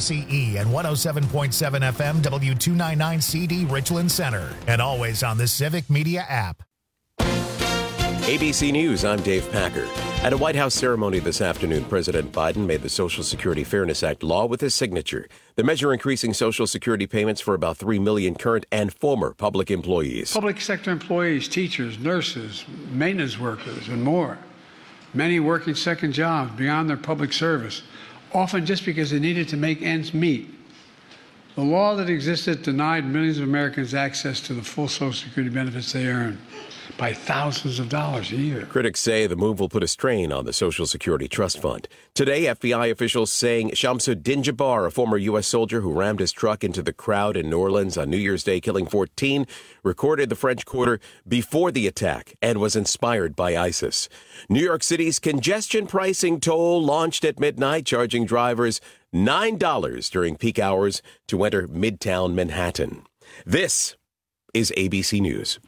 KRCE and 107.7 FM W299CD Richland Center. And always on the Civic Media app. ABC News, I'm Dave Packer. At a White House ceremony this afternoon, President Biden made the Social Security Fairness Act law with his signature. The measure increasing Social Security payments for about 3 million current and former public employees. Public sector employees, teachers, nurses, maintenance workers, and more. Many working second jobs beyond their public service, often just because they needed to make ends meet. The law that existed denied millions of Americans access to the full Social Security benefits they earn by thousands of dollars a year. Critics say the move will put a strain on the Social Security Trust Fund. Today, FBI officials saying Shamsuddin Jabbar, a former U.S. soldier who rammed his truck into the crowd in New Orleans on New Year's Day, killing 14, recorded the French Quarter before the attack and was inspired by ISIS. New York City's congestion pricing toll launched at midnight, charging drivers $9 during peak hours to enter Midtown Manhattan. This is ABC News.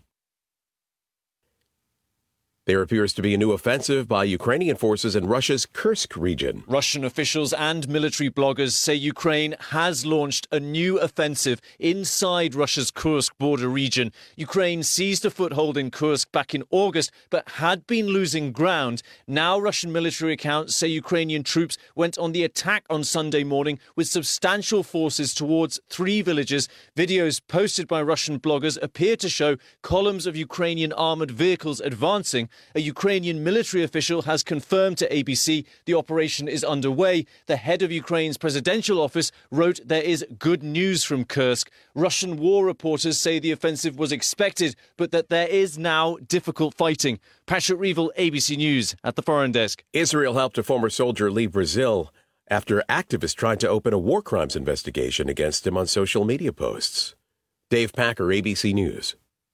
There appears to be a new offensive by Ukrainian forces in Russia's Kursk region. Russian officials and military bloggers say Ukraine has launched a new offensive inside Russia's Kursk border region. Ukraine seized a foothold in Kursk back in August, but had been losing ground. Now Russian military accounts say Ukrainian troops went on the attack on Sunday morning with substantial forces towards 3 villages. Videos posted by Russian bloggers appear to show columns of Ukrainian armoured vehicles advancing. A Ukrainian military official has confirmed to ABC the operation is underway. The head of Ukraine's presidential office wrote there is good news from Kursk. Russian war reporters say the offensive was expected, but that there is now difficult fighting. Patrick Reevell, ABC News, at the Foreign Desk. Israel helped a former soldier leave Brazil after activists tried to open a war crimes investigation against him on social media posts. Dave Packer, ABC News.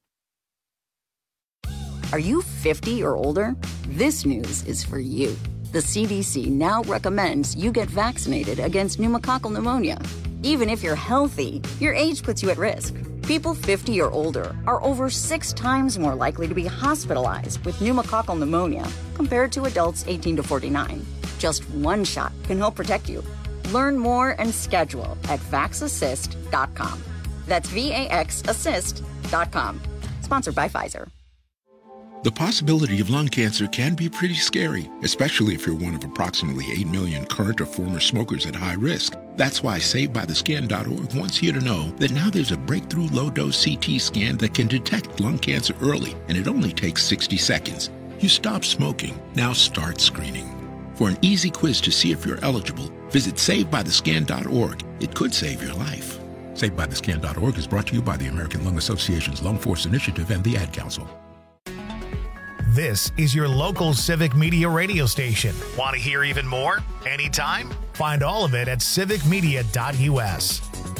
Are you 50 or older? This news is for you. The CDC now recommends you get vaccinated against pneumococcal pneumonia. Even if you're healthy, your age puts you at risk. People 50 or older are over 6 times more likely to be hospitalized with pneumococcal pneumonia compared to adults 18 to 49. Just one shot can help protect you. Learn more and schedule at vaxassist.com. That's VAXassist.com. Sponsored by Pfizer. The possibility of lung cancer can be pretty scary, especially if you're one of approximately 8 million current or former smokers at high risk. That's why SaveByTheScan.org wants you to know that now there's a breakthrough low-dose CT scan that can detect lung cancer early, and it only takes 60 seconds. You stop smoking, now start screening. For an easy quiz to see if you're eligible, visit SaveByTheScan.org. It could save your life. SaveByTheScan.org is brought to you by the American Lung Association's Lung Force Initiative and the Ad Council. This is your local Civic Media radio station. Want to hear even more? Anytime? Find all of it at civicmedia.us.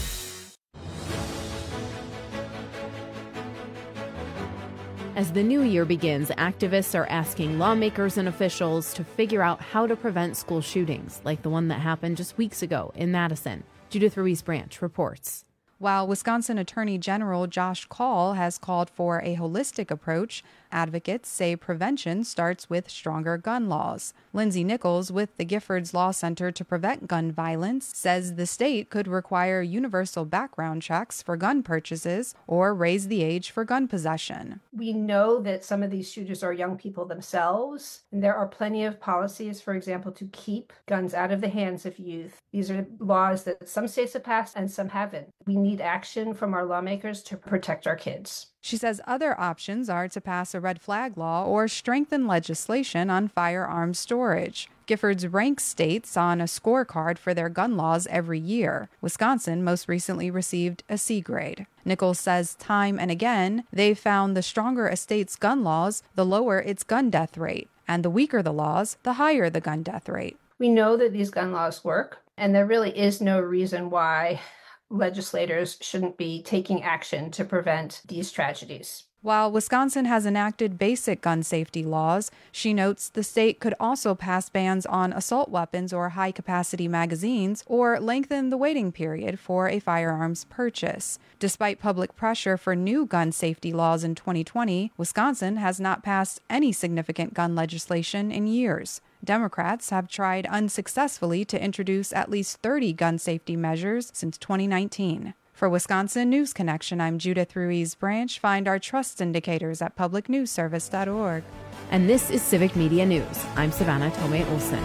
As the new year begins, activists are asking lawmakers and officials to figure out how to prevent school shootings, like the one that happened just weeks ago in Madison. Judith Ruiz Branch reports. While Wisconsin Attorney General Josh Kaul has called for a holistic approach, advocates say prevention starts with stronger gun laws. Lindsay Nichols with the Giffords Law Center to Prevent Gun Violence says the state could require universal background checks for gun purchases or raise the age for gun possession. We know that some of these shooters are young people themselves, and there are plenty of policies, for example, to keep guns out of the hands of youth. These are laws that some states have passed and some haven't. We need action from our lawmakers to protect our kids. She says other options are to pass a red flag law or strengthen legislation on firearms storage. Giffords ranks states on a scorecard for their gun laws every year. Wisconsin most recently received a C grade. Nichols says time and again, they've found the stronger a state's gun laws, the lower its gun death rate. And the weaker the laws, the higher the gun death rate. We know that these gun laws work, and there really is no reason why legislators shouldn't be taking action to prevent these tragedies. While Wisconsin has enacted basic gun safety laws, she notes the state could also pass bans on assault weapons or high-capacity magazines or lengthen the waiting period for a firearms purchase. Despite public pressure for new gun safety laws in 2020, Wisconsin has not passed any significant gun legislation in years. Democrats have tried unsuccessfully to introduce at least 30 gun safety measures since 2019. For Wisconsin News Connection, I'm Judith Ruiz Branch. Find our trust indicators at publicnewsservice.org. And this is Civic Media News. I'm Savannah Tomei Olson.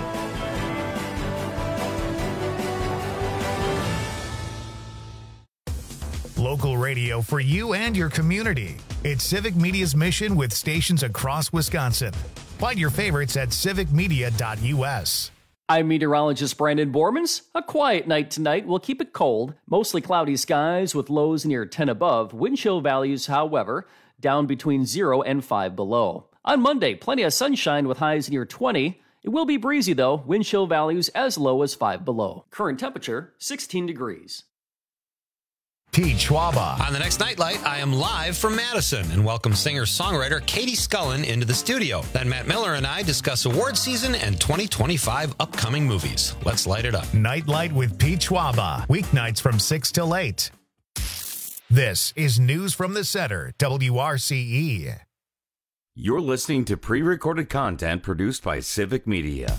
Local radio for you and your community. It's Civic Media's mission with stations across Wisconsin. Find your favorites at civicmedia.us. I'm meteorologist Brandon Bormans. A quiet night tonight. We'll keep it cold. Mostly cloudy skies with lows near 10 above. Wind chill values, however, down between 0 and 5 below. On Monday, plenty of sunshine with highs near 20. It will be breezy, though. Wind chill values as low as 5 below. Current temperature, 16 degrees. Pete Schwaba. On the next Nightlight, I am live from Madison and welcome singer-songwriter Katie Scullen into the studio. Then Matt Miller and I discuss award season and 2025 upcoming movies. Let's light it up. Nightlight with Pete Schwaba. Weeknights from 6 till 8. This is News from the Center, WRCE. You're listening to pre-recorded content produced by Civic Media.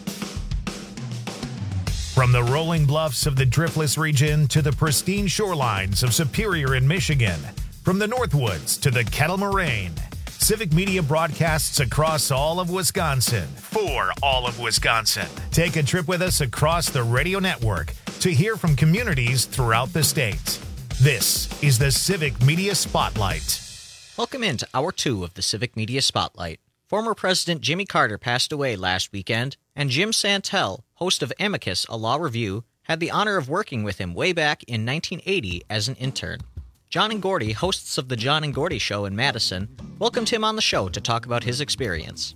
From the rolling bluffs of the Driftless region to the pristine shorelines of Superior in Michigan, from the Northwoods to the Kettle Moraine, Civic Media broadcasts across all of Wisconsin for all of Wisconsin. Take a trip with us across the radio network to hear from communities throughout the state. This is the Civic Media Spotlight. Welcome into Hour 2 of the Civic Media Spotlight. Former President Jimmy Carter passed away last weekend, and Jim Santel, host of Amicus, a law review, had the honor of working with him way back in 1980 as an intern. John and Gordy, hosts of The John and Gordy Show in Madison, welcomed him on the show to talk about his experience.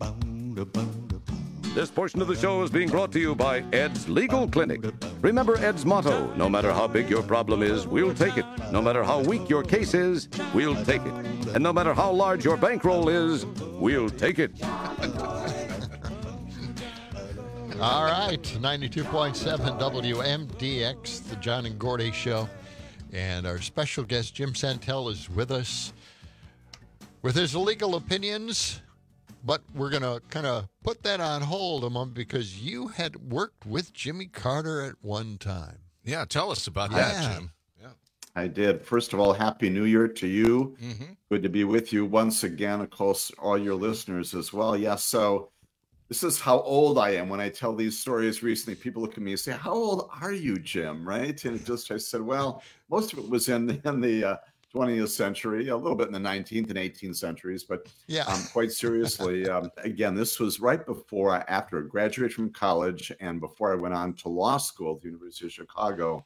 This portion of the show is being brought to you by Ed's Legal Clinic. Remember Ed's motto, no matter how big your problem is, we'll take it. No matter how weak your case is, we'll take it. And no matter how large your bankroll is, we'll take it. All right, 92.7 WMDX, the John and Gordy Show. And our special guest, Jim Santel, is with us with his legal opinions. But we're going to kind of put that on hold a moment because you had worked with Jimmy Carter at one time. Yeah, tell us about that, Jim. Yeah, I did. First of all, Happy New Year to you. Mm-hmm. Good to be with you once again, of course, all your listeners as well. Yes, so this is how old I am. When I tell these stories recently, people look at me and say, how old are you, Jim, right? And I said, well, most of it was in the 20th century, a little bit in the 19th and 18th centuries, but quite seriously, again, this was right after I graduated from college and before I went on to law school at the University of Chicago.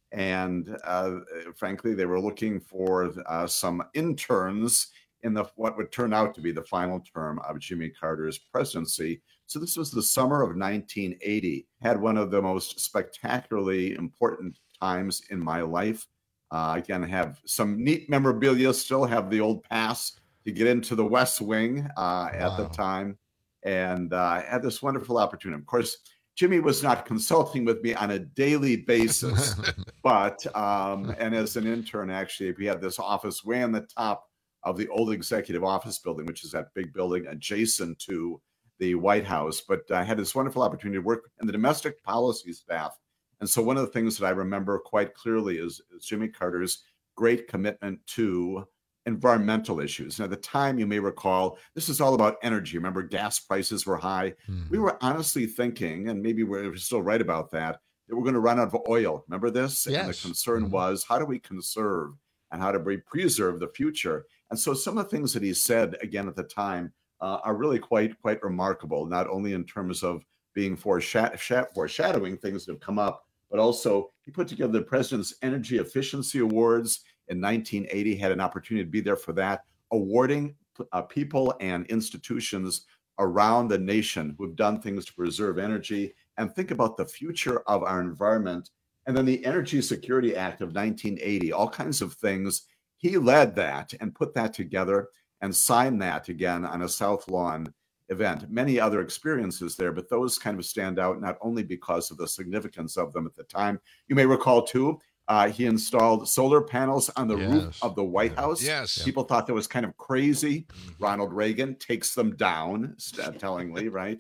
And frankly, they were looking for some interns in what would turn out to be the final term of Jimmy Carter's presidency. So this was the summer of 1980, had one of the most spectacularly important times in my life. Again, have some neat memorabilia, still have the old pass to get into the West Wing at the time, and had this wonderful opportunity. Of course, Jimmy was not consulting with me on a daily basis, but, and as an intern, actually, we had this office way on the top of the old executive office building, which is that big building adjacent to the White House. But I had this wonderful opportunity to work in the domestic policy staff. And so one of the things that I remember quite clearly is Jimmy Carter's great commitment to environmental issues. And at the time, you may recall, this is all about energy. Remember, gas prices were high. Mm-hmm. We were honestly thinking, and maybe we're still right about that we're going to run out of oil. Remember this? Yes. And the concern was, how do we conserve and how do we preserve the future? And so some of the things that he said, again, at the time, are really quite remarkable, not only in terms of being foreshadowing things that have come up, but also he put together the President's Energy Efficiency Awards in 1980, had an opportunity to be there for that, awarding people and institutions around the nation who've done things to preserve energy and think about the future of our environment. And then the Energy Security Act of 1980, all kinds of things. He led that and put that together and signed that again on a South Lawn event. Many other experiences there, but those kind of stand out not only because of the significance of them at the time. You may recall, too, he installed solar panels on the roof of the White House. Yes. People thought that was kind of crazy. Ronald Reagan takes them down, tellingly, right?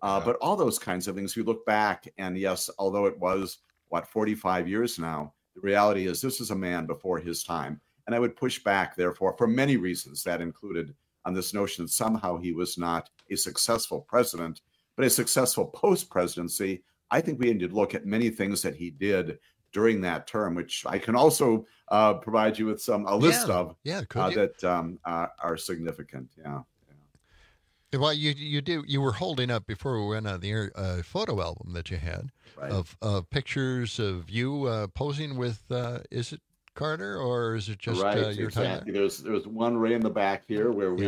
But all those kinds of things, we look back, and yes, although it was, 45 years now, the reality is this is a man before his time. And I would push back, therefore, for many reasons, that included on this notion that somehow he was not a successful president, but a successful post-presidency. I think we need to look at many things that he did during that term, which I can also provide you with a list of that are significant. Yeah. Well, you were holding up before we went on the air a photo album that you had of pictures of you posing with, is it Carter, or is it just your exactly. There's one right in the back here where we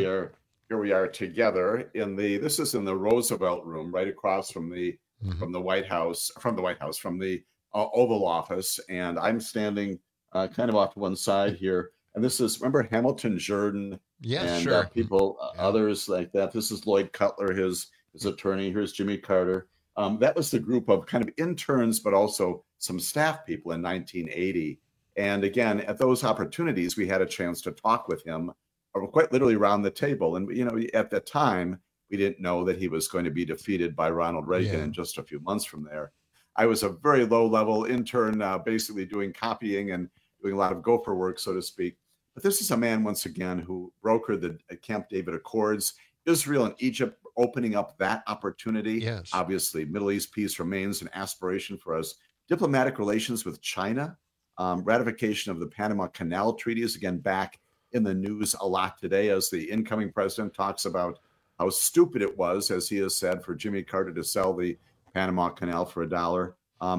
are together this is in the Roosevelt Room, right across from the White House, from the Oval Office, and I'm standing kind of off to one side here. And this is, remember Hamilton Jordan? Yes, and people, others like that. This is Lloyd Cutler, his attorney. Here's Jimmy Carter. That was the group of kind of interns, but also some staff people in 1980. And again, at those opportunities, we had a chance to talk with him quite literally around the table. And, at the time, we didn't know that he was going to be defeated by Ronald Reagan in just a few months from there. I was a very low-level intern, basically doing copying and doing a lot of gopher work, so to speak. But this is a man, once again, who brokered the Camp David Accords, Israel and Egypt opening up that opportunity. Yes. Obviously, Middle East peace remains an aspiration for us. Diplomatic relations with China, ratification of the Panama Canal treaties, again, back in the news a lot today as the incoming president talks about how stupid it was, as he has said, for Jimmy Carter to sell the Panama Canal for $1.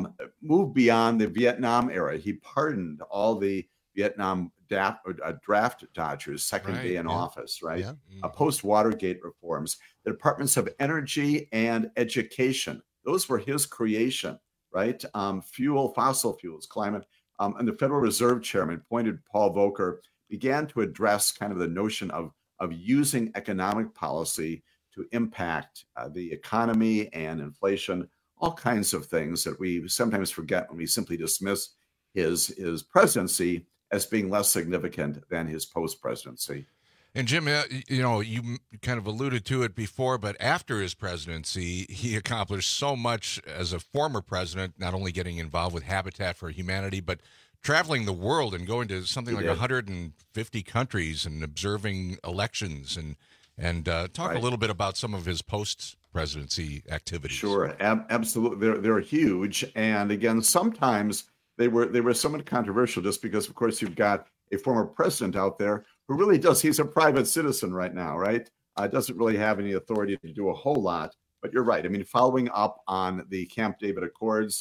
Moved beyond the Vietnam era. He pardoned all the Vietnam draft dodgers second day in office, right? Yeah. Post-Watergate reforms, the Departments of Energy and Education. Those were his creation, right? Fossil fuels, climate. And the Federal Reserve Chairman, appointed Paul Volcker, began to address kind of the notion of using economic policy to impact the economy and inflation, all kinds of things that we sometimes forget when we simply dismiss his presidency as being less significant than his post-presidency. And Jim, you kind of alluded to it before, but after his presidency, he accomplished so much as a former president, not only getting involved with Habitat for Humanity, but traveling the world and going to something like 150 countries and observing elections and talk a little bit about some of his post-presidency activities. Sure, absolutely. They're huge. And again, sometimes they were somewhat controversial just because, of course, you've got a former president out there who really he's a private citizen right now, right? Doesn't really have any authority to do a whole lot. But you're right. I mean, following up on the Camp David Accords,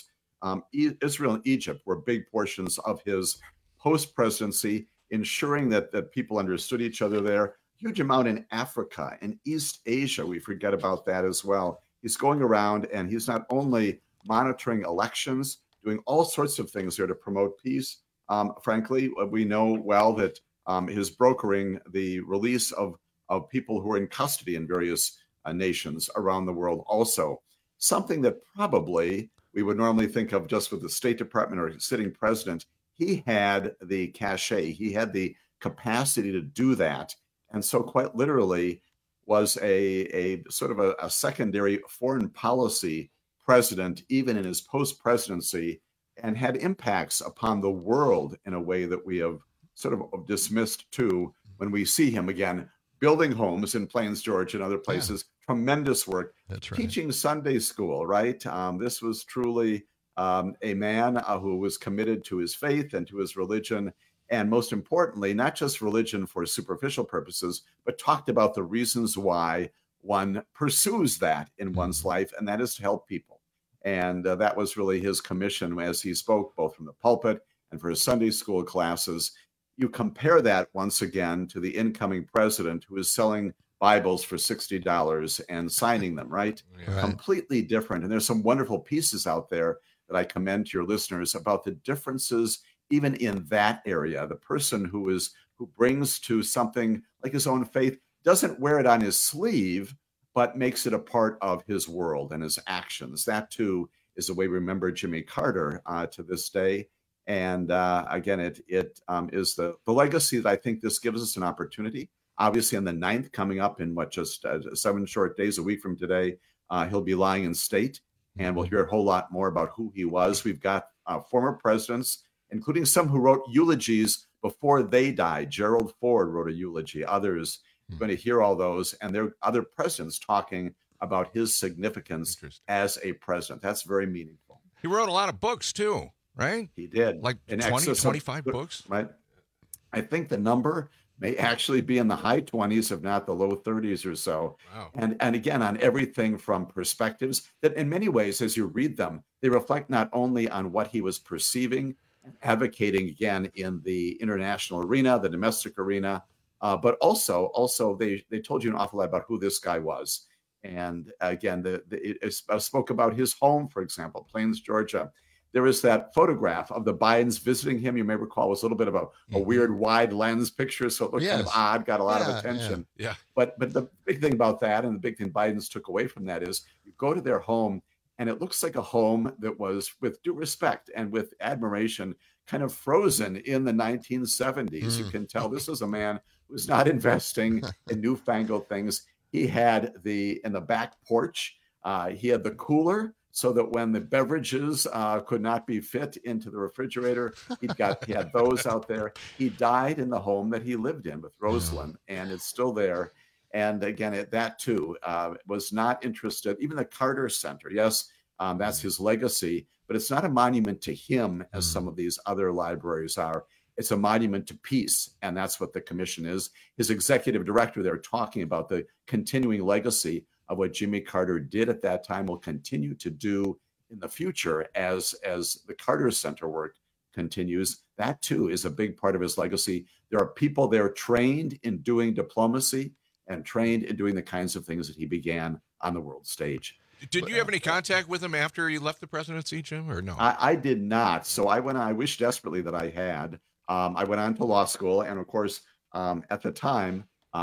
Israel and Egypt were big portions of his post-presidency, ensuring that people understood each other there. Huge amount in Africa and East Asia. We forget about that as well. He's going around and he's not only monitoring elections, doing all sorts of things there to promote peace. Frankly, we know well that his brokering the release of people who are in custody in various nations around the world also. Something that probably we would normally think of just with the State Department or sitting president. He had the cachet. He had the capacity to do that. And so quite literally was a sort of a secondary foreign policy president, even in his post-presidency, and had impacts upon the world in a way that we have sort of dismissed too when we see him again building homes in Plains, Georgia and other places. Tremendous work. That's right. Teaching Sunday school, right? This was truly a man who was committed to his faith and to his religion. And most importantly, not just religion for superficial purposes, but talked about the reasons why one pursues that in one's life, and that is to help people. And that was really his commission as he spoke, both from the pulpit and for his Sunday school classes. You compare that once again to the incoming president who is selling Bibles for $60 and signing them, right? Completely different. And there's some wonderful pieces out there that I commend to your listeners about the differences even in that area. The person who brings to something like his own faith doesn't wear it on his sleeve, but makes it a part of his world and his actions. That too is the way we remember Jimmy Carter to this day. And again, it is the legacy that I think this gives us an opportunity. Obviously, on the 9th, coming up in just 7 short days, a week from today, He'll be lying in state, and we'll hear a whole lot more about who he was. We've got former presidents, including some who wrote eulogies before they died. Gerald Ford wrote a eulogy. Others, you're going to hear all those, and there are other presidents talking about his significance as a president. That's very meaningful. He wrote a lot of books, too, right? He did. Like 20, 25 books? Right. I think the number may actually be in the high 20s, if not the low 30s or so. Wow. And again, on everything from perspectives that in many ways, as you read them, they reflect not only on what he was perceiving, advocating again in the international arena, the domestic arena, but also they told you an awful lot about who this guy was. And again, it spoke about his home, for example, Plains, Georgia. There was that photograph of the Bidens visiting him. You may recall it was a little bit of a weird wide lens picture, so it looked kind of odd, got a lot of attention. Yeah. But the big thing about that, and the big thing Biden's took away from that, is you go to their home, and it looks like a home that was, with due respect and with admiration, kind of frozen in the 1970s. You can tell this is a man who's not investing in newfangled things. He had in the back porch, he had the cooler, so that when the beverages could not be fit into the refrigerator, he had those out there. He died in the home that he lived in with Rosalind, and it's still there. And again, that too was not interested. Even the Carter Center, yes, that's his legacy, but it's not a monument to him as some of these other libraries are. It's a monument to peace, and that's what the commission is. His executive director, they're talking about the continuing legacy of what Jimmy Carter did at that time, will continue to do in the future as the Carter Center work continues. That too is a big part of his legacy. There are people there trained in doing diplomacy and trained in doing the kinds of things that he began on the world stage. Did you have any contact with him after he left the presidency, Jim, or no? I did not. So I went on. I wish desperately that I had. I went on to law school, and of course, at the time,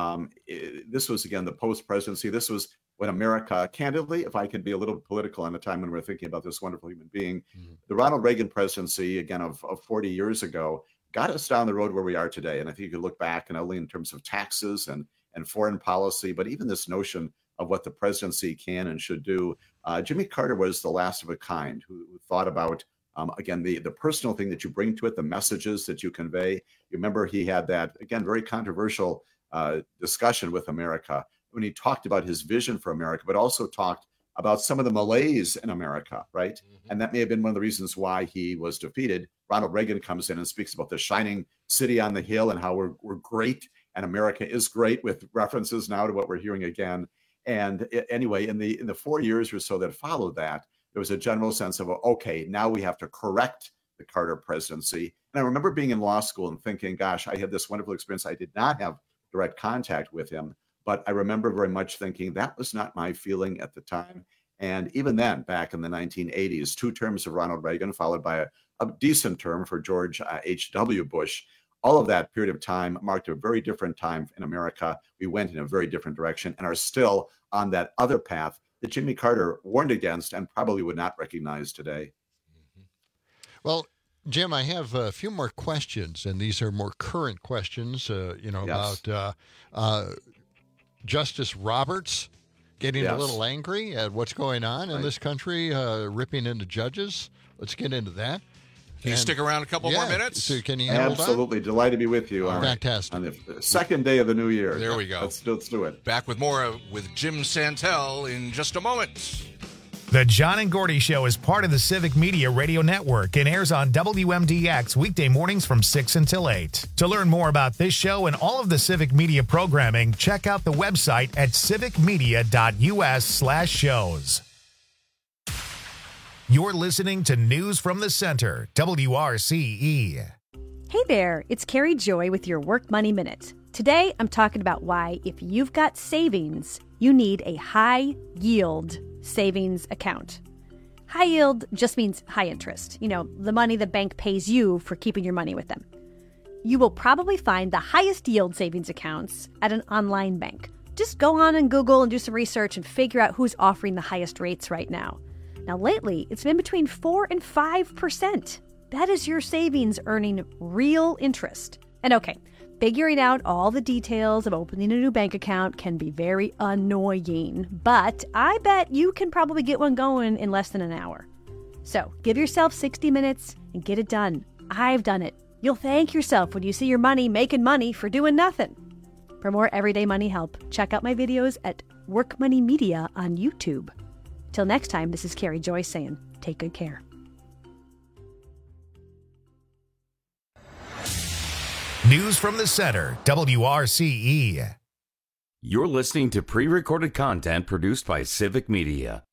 this was, again, the post-presidency. This was when America, candidly, if I can be a little political on the time when we're thinking about this wonderful human being, the Ronald Reagan presidency, again, of 40 years ago, got us down the road where we are today. And I think you could look back, and only in terms of taxes and foreign policy, but even this notion of what the presidency can and should do. Jimmy Carter was the last of a kind who thought about, again, the personal thing that you bring to it, the messages that you convey. You remember he had that, again, very controversial discussion with America when he talked about his vision for America, but also talked about some of the malaise in America, right? And that may have been one of the reasons why he was defeated. Ronald Reagan comes in and speaks about the shining city on the hill and how we're great, and America is great, with references now to what we're hearing again. And anyway, in the 4 years or so that followed that, there was a general sense of, okay, now we have to correct the Carter presidency. And I remember being in law school and thinking, gosh, I had this wonderful experience. I did not have direct contact with him, but I remember very much thinking that was not my feeling at the time. And even then, back in the 1980s, 2 terms of Ronald Reagan, followed by a decent term for George H.W. Bush. All of that period of time marked a very different time in America. We went in a very different direction and are still on that other path that Jimmy Carter warned against and probably would not recognize today. Well, Jim, I have a few more questions, and these are more current questions, about Justice Roberts getting a little angry at what's going on in this country, ripping into judges. Let's get into that. Can you stick around a couple more minutes? So can you hold Absolutely. on? Delighted to be with you. Fantastic. On the second day of the new year. There we go. Let's do it. Back with more with Jim Santel in just a moment. The John and Gordy Show is part of the Civic Media Radio Network and airs on WMDX weekday mornings from 6 until 8. To learn more about this show and all of the Civic Media programming, check out the website at civicmedia.us/shows. You're listening to News from the Center, WRCE. Hey there, it's Carrie Joy with your Work Money Minute. Today, I'm talking about why, if you've got savings, you need a high-yield savings account. High yield just means high interest. You know, the money the bank pays you for keeping your money with them. You will probably find the highest yield savings accounts at an online bank. Just go on and Google and do some research and figure out who's offering the highest rates right now. Now, lately, it's been between 4 and 5%. That is your savings earning real interest. And okay, Figuring out all the details of opening a new bank account can be very annoying, but I bet you can probably get one going in less than an hour. So give yourself 60 minutes and get it done. I've done it. You'll thank yourself when you see your money making money for doing nothing. For more everyday money help, check out my videos at Work Money Media on YouTube. Till next time, this is Carrie Joy saying, take good care. News from the Center, WRCE. You're listening to pre-recorded content produced by Civic Media.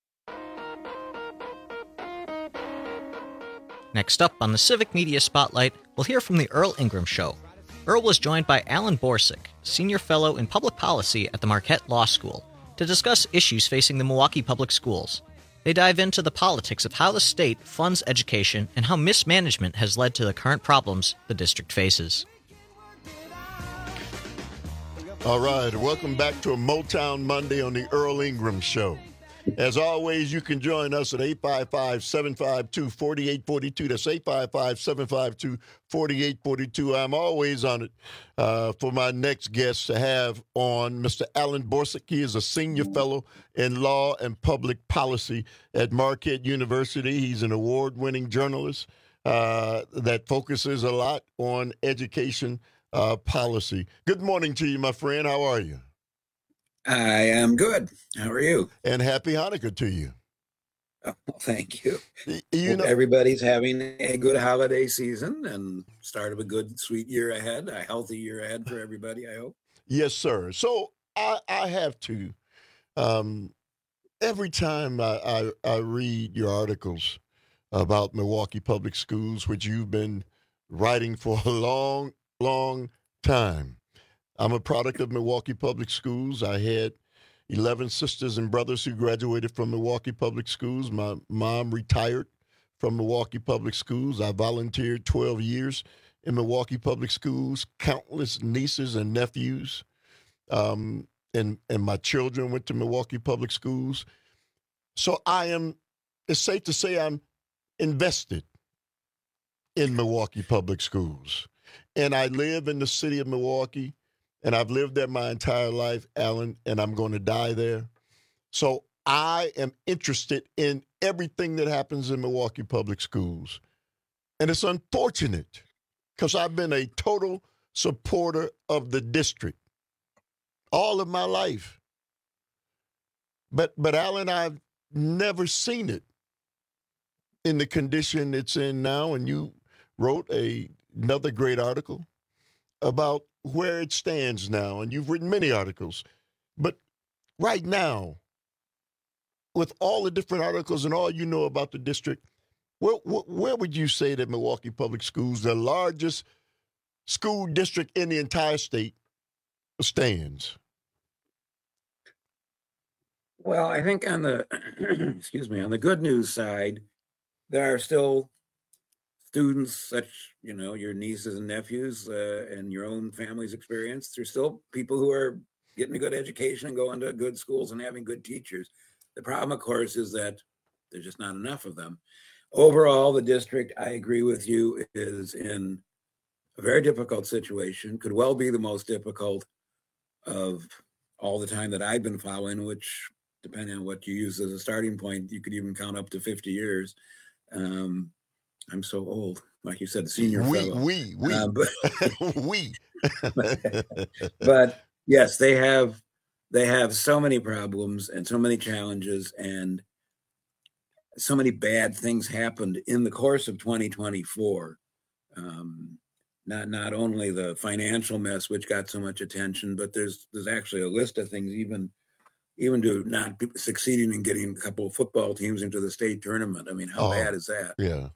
Next up on the Civic Media Spotlight, we'll hear from the Earl Ingram Show. Earl was joined by Alan Borsick, Senior Fellow in Public Policy at the Marquette Law School, to discuss issues facing the Milwaukee Public Schools. They dive into the politics of how the state funds education and how mismanagement has led to the current problems the district faces. All right, welcome back to a Motown Monday on the Earl Ingram Show. As always, you can join us at 855-752-4842. That's 855-752-4842. I'm always on it for my next guest to have on Mr. Alan Borsick. He is a senior fellow in law and public policy at Marquette University. He's an award-winning journalist that focuses a lot on education policy. Good morning to you, my friend. How are you? I am good. How are you? And happy Hanukkah to you. Oh, thank you. You know, everybody's having a good holiday season and start of a good, sweet year ahead, a healthy year ahead for everybody, I hope. Yes, sir. So I have to, every time I read your articles about Milwaukee Public Schools, which you've been writing for a long, long time. I'm a product of Milwaukee Public Schools. I had 11 sisters and brothers who graduated from Milwaukee Public Schools. My mom retired from Milwaukee Public Schools. I volunteered 12 years in Milwaukee Public Schools, countless nieces and nephews, and my children went to Milwaukee Public Schools. So it's safe to say I'm invested in Milwaukee Public Schools. And I live in the city of Milwaukee. And I've lived there my entire life, Alan, and I'm going to die there. So I am interested in everything that happens in Milwaukee Public Schools. And it's unfortunate because I've been a total supporter of the district all of my life. But Alan, I've never seen it in the condition it's in now. And you wrote another great article about where it stands now, and you've written many articles. But right now, with all the different articles and all you know about the district, where would you say that Milwaukee Public Schools, the largest school district in the entire state, stands? Well, I think on the on the good news side, there are still students such, your nieces and nephews and your own family's experience. There's still people who are getting a good education and going to good schools and having good teachers. The problem, of course, is that there's just not enough of them. Overall, the district, I agree with you, is in a very difficult situation, could well be the most difficult of all the time that I've been following, which, depending on what you use as a starting point, you could even count up to 50 years. I'm so old, like you said, senior fellow. But yes, they have so many problems and so many challenges, and so many bad things happened in the course of 2024. Not only the financial mess, which got so much attention, but there's actually a list of things, even to not succeeding in getting a couple of football teams into the state tournament. I mean, how bad is that? Yeah.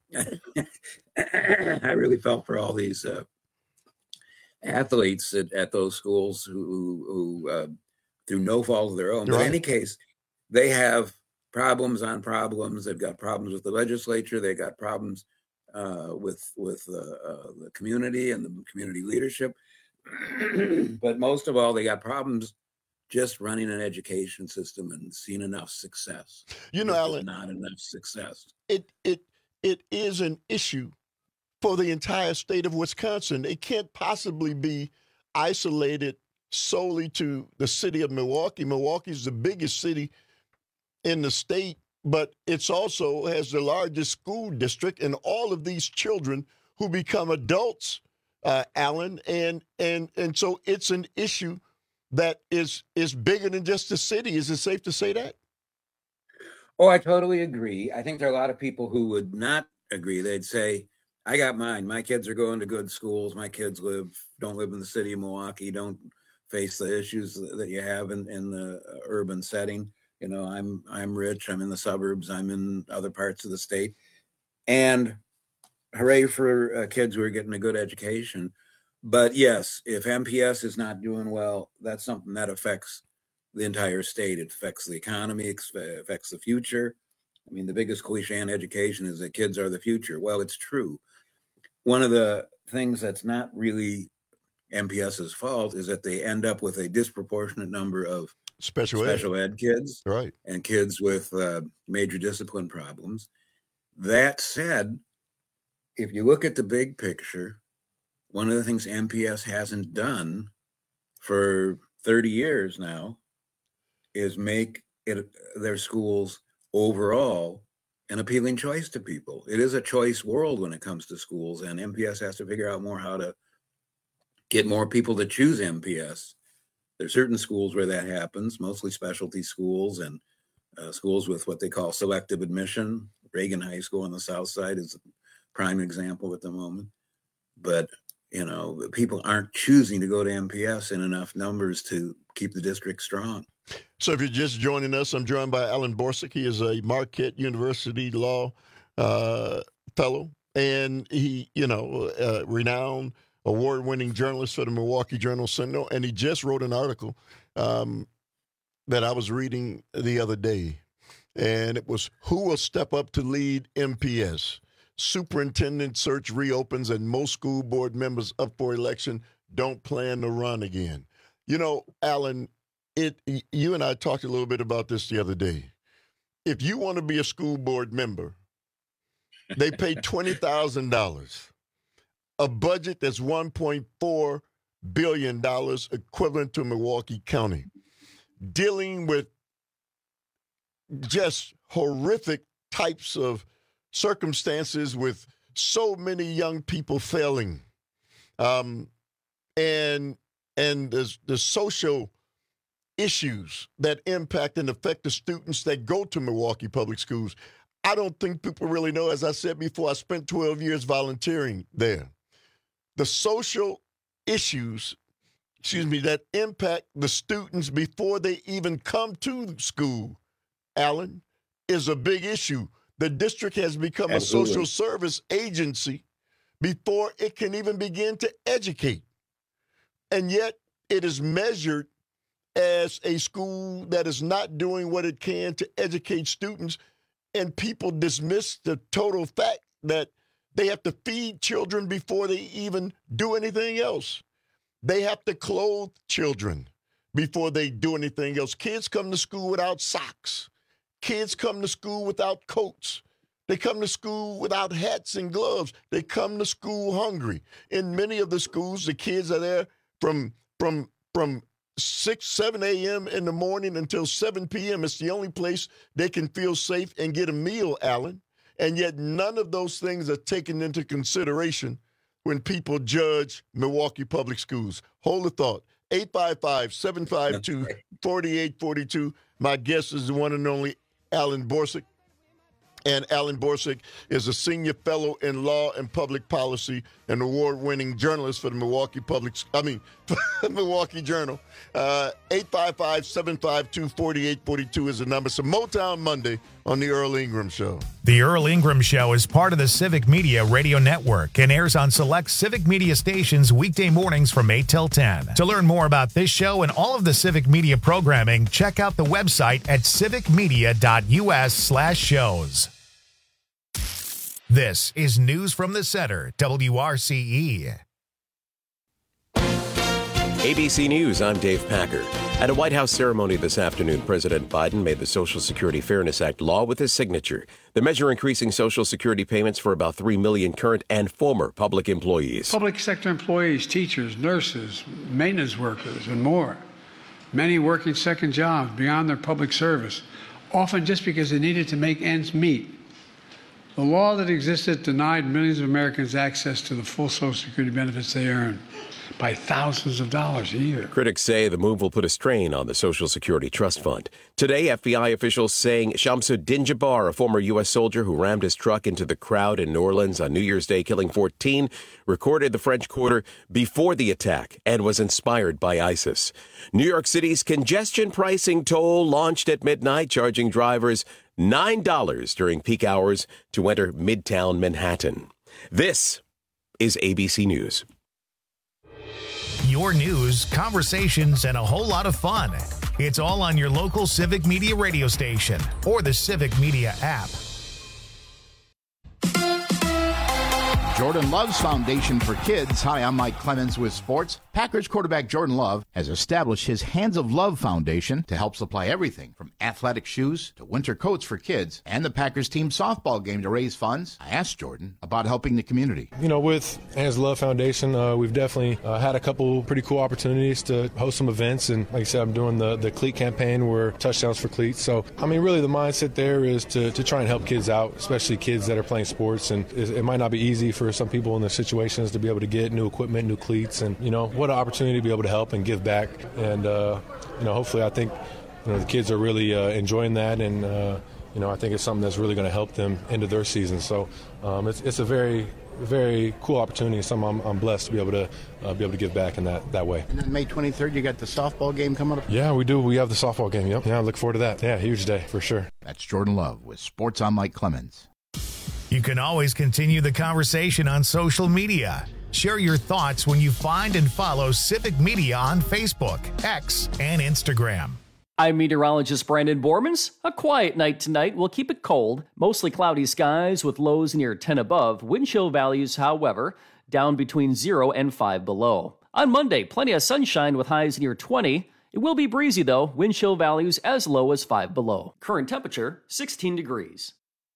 I really felt for all these athletes at those schools who through no fault of their own. But in any case, they have problems on problems. They've got problems with the legislature. They got problems with the community and the community leadership. But most of all, they got problems just running an education system and seeing enough success. Alan, not enough success. It is an issue for the entire state of Wisconsin. It can't possibly be isolated solely to the city of Milwaukee. Milwaukee is the biggest city in the state, but it's also has the largest school district, and all of these children who become adults, Alan, and so it's an issue that is bigger than just the city. Is it safe to say that? Oh, I totally agree. I think there are a lot of people who would not agree. They'd say, I got mine. My kids are going to good schools. My kids don't live in the city of Milwaukee, don't face the issues that you have in the urban setting. You know, I'm rich. I'm in the suburbs. I'm in other parts of the state. And hooray for kids who are getting a good education. But yes, if MPS is not doing well, that's something that affects the entire state. It affects the economy, it affects the future. I mean, the biggest cliche in education is that kids are the future. Well, it's true. One of the things that's not really MPS's fault is that they end up with a disproportionate number of special ed kids, right, and kids with major discipline problems. That said, if you look at the big picture, one of the things MPS hasn't done for 30 years now is make their schools overall an appealing choice to people. It is a choice world when it comes to schools, and MPS has to figure out more how to get more people to choose MPS. There's certain schools where that happens, mostly specialty schools and schools with what they call selective admission. Reagan High School on the south side is a prime example at the moment. But, you know, people aren't choosing to go to MPS in enough numbers to keep the district strong. So if you're just joining us, I'm joined by Alan Borsig. He is a Marquette University law fellow, and he, renowned award-winning journalist for the Milwaukee Journal-Sentinel, and he just wrote an article that I was reading the other day, and it was, "Who will step up to lead MPS? Superintendent search reopens, and most school board members up for election don't plan to run again." You know, Alan, you and I talked a little bit about this the other day. If you want to be a school board member, they pay $20,000. A budget that's $1.4 billion, equivalent to Milwaukee County, dealing with just horrific types of circumstances with so many young people failing, and the social issues that impact and affect the students that go to Milwaukee Public Schools. I don't think people really know. As I said before, I spent 12 years volunteering there. The social issues, that impact the students before they even come to school, Alan, is a big issue. The district has become Absolutely. A social service agency before it can even begin to educate. And yet it is measured as a school that is not doing what it can to educate students, and people dismiss the total fact that they have to feed children before they even do anything else. They have to clothe children before they do anything else. Kids come to school without socks. Kids come to school without coats. They come to school without hats and gloves. They come to school hungry. In many of the schools, the kids are there from 6, 7 a.m. in the morning until 7 p.m. It's the only place they can feel safe and get a meal, Alan. And yet none of those things are taken into consideration when people judge Milwaukee Public Schools. Hold the thought. 855-752-4842. My guest is the one and only Alan Borsig. And Alan Borsig is a senior fellow in law and public policy and award-winning journalist for the Milwaukee Journal. 855-752-4842 is the number. So Motown Monday on the Earl Ingram Show. The Earl Ingram Show is part of the Civic Media Radio Network and airs on select Civic Media stations weekday mornings from 8 till 10. To learn more about this show and all of the Civic Media programming, check out the website at civicmedia.us/shows. This is News from the Center, WRCE. ABC News, I'm Dave Packer. At a White House ceremony this afternoon, President Biden made the Social Security Fairness Act law with his signature. The measure increasing Social Security payments for about 3 million current and former public employees. Public sector employees, teachers, nurses, maintenance workers, and more. Many working second jobs beyond their public service, often just because they needed to make ends meet. The law that existed denied millions of Americans access to the full Social Security benefits they earn by thousands of dollars a year. Critics say the move will put a strain on the Social Security Trust Fund. Today, FBI officials saying Shamsuddin Jabbar, a former U.S. soldier who rammed his truck into the crowd in New Orleans on New Year's Day, killing 14, recorded the French Quarter before the attack and was inspired by ISIS. New York City's congestion pricing toll launched at midnight, charging drivers $9 during peak hours to enter Midtown Manhattan. This is ABC News. Your news, conversations, and a whole lot of fun. It's all on your local Civic Media radio station or the Civic Media app. Jordan Love's Foundation for Kids. Hi, I'm Mike Clemens with sports. Packers quarterback Jordan Love has established his Hands of Love Foundation to help supply everything from athletic shoes to winter coats for kids and the Packers team softball game to raise funds. I asked Jordan about helping the community. You know, with Hands of Love Foundation, we've definitely had a couple pretty cool opportunities to host some events. And like I said, I'm doing the cleat campaign where touchdowns for cleats. So, I mean, really the mindset there is to try and help kids out, especially kids that are playing sports. And it might not be easy for some people in their situations to be able to get new equipment, new cleats, and, you know, what an opportunity to be able to help and give back. And, you know, hopefully I think, you know, the kids are really enjoying that. And, you know, I think it's something that's really going to help them into their season. So it's a very, very cool opportunity, and something I'm blessed to be able to give back in that way. And then May 23rd, you got the softball game coming up? Yeah, we do. We have the softball game, yep. Yeah, I look forward to that. Yeah, huge day for sure. That's Jordan Love with Sports. I'm Mike Clemens. You can always continue the conversation on social media. Share your thoughts when you find and follow Civic Media on Facebook, X, and Instagram. I'm meteorologist Brandon Bormans. A quiet night tonight. We'll keep it cold. Mostly cloudy skies with lows near 10 above. Wind chill values, however, down between 0 and 5 below. On Monday, plenty of sunshine with highs near 20. It will be breezy, though. Wind chill values as low as 5 below. Current temperature, 16 degrees.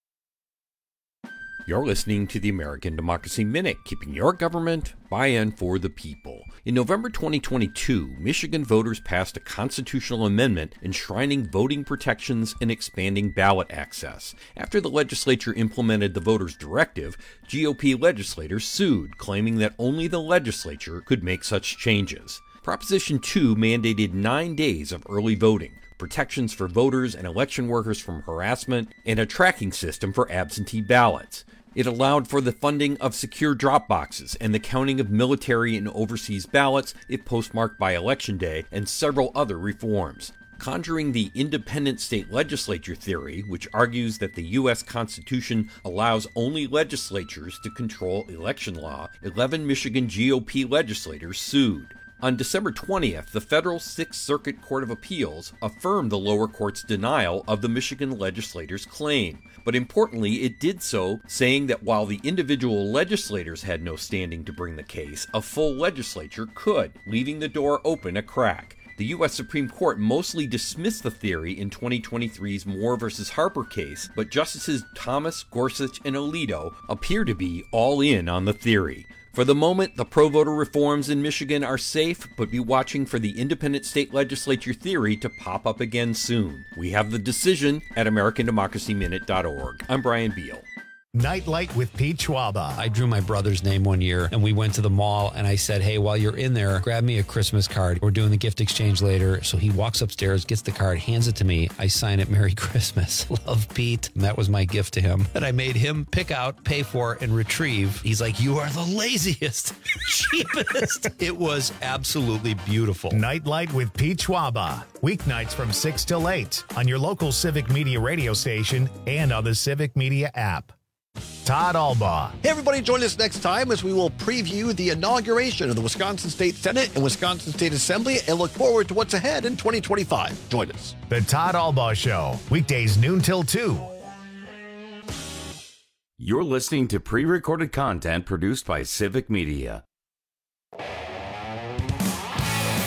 You're listening to the American Democracy Minute, keeping your government by and for the people. In November 2022, Michigan voters passed a constitutional amendment enshrining voting protections and expanding ballot access. After the legislature implemented the voters' directive, GOP legislators sued, claiming that only the legislature could make such changes. Proposition 2 mandated 9 days of early voting, protections for voters and election workers from harassment, and a tracking system for absentee ballots. It allowed for the funding of secure drop boxes and the counting of military and overseas ballots if postmarked by Election Day, and several other reforms. Conjuring the independent state legislature theory, which argues that the U.S. Constitution allows only legislatures to control election law, 11 Michigan GOP legislators sued. On December 20th, the federal Sixth Circuit Court of Appeals affirmed the lower court's denial of the Michigan legislators' claim. But importantly, it did so saying that while the individual legislators had no standing to bring the case, a full legislature could, leaving the door open a crack. The U.S. Supreme Court mostly dismissed the theory in 2023's Moore v. Harper case, but Justices Thomas, Gorsuch, and Alito appear to be all in on the theory. For the moment, the pro-voter reforms in Michigan are safe, but be watching for the independent state legislature theory to pop up again soon. We have the decision at AmericanDemocracyMinute.org. I'm Brian Beal. Nightlight with Pete Schwaba. I drew my brother's name one year, and we went to the mall, and I said, hey, while you're in there, grab me a Christmas card. We're doing the gift exchange later. So he walks upstairs, gets the card, hands it to me. I sign it, Merry Christmas. Love, Pete. And that was my gift to him. And I made him pick out, pay for, and retrieve. He's like, you are the laziest, cheapest. It was absolutely beautiful. Nightlight with Pete Schwaba. Weeknights from 6 till 8 on your local Civic Media radio station and on the Civic Media app. Todd Albaugh. Hey, everybody, join us next time as we will preview the inauguration of the Wisconsin State Senate and Wisconsin State Assembly and look forward to what's ahead in 2025. Join us. The Todd Albaugh Show, weekdays noon till 2. You're listening to pre-recorded content produced by Civic Media.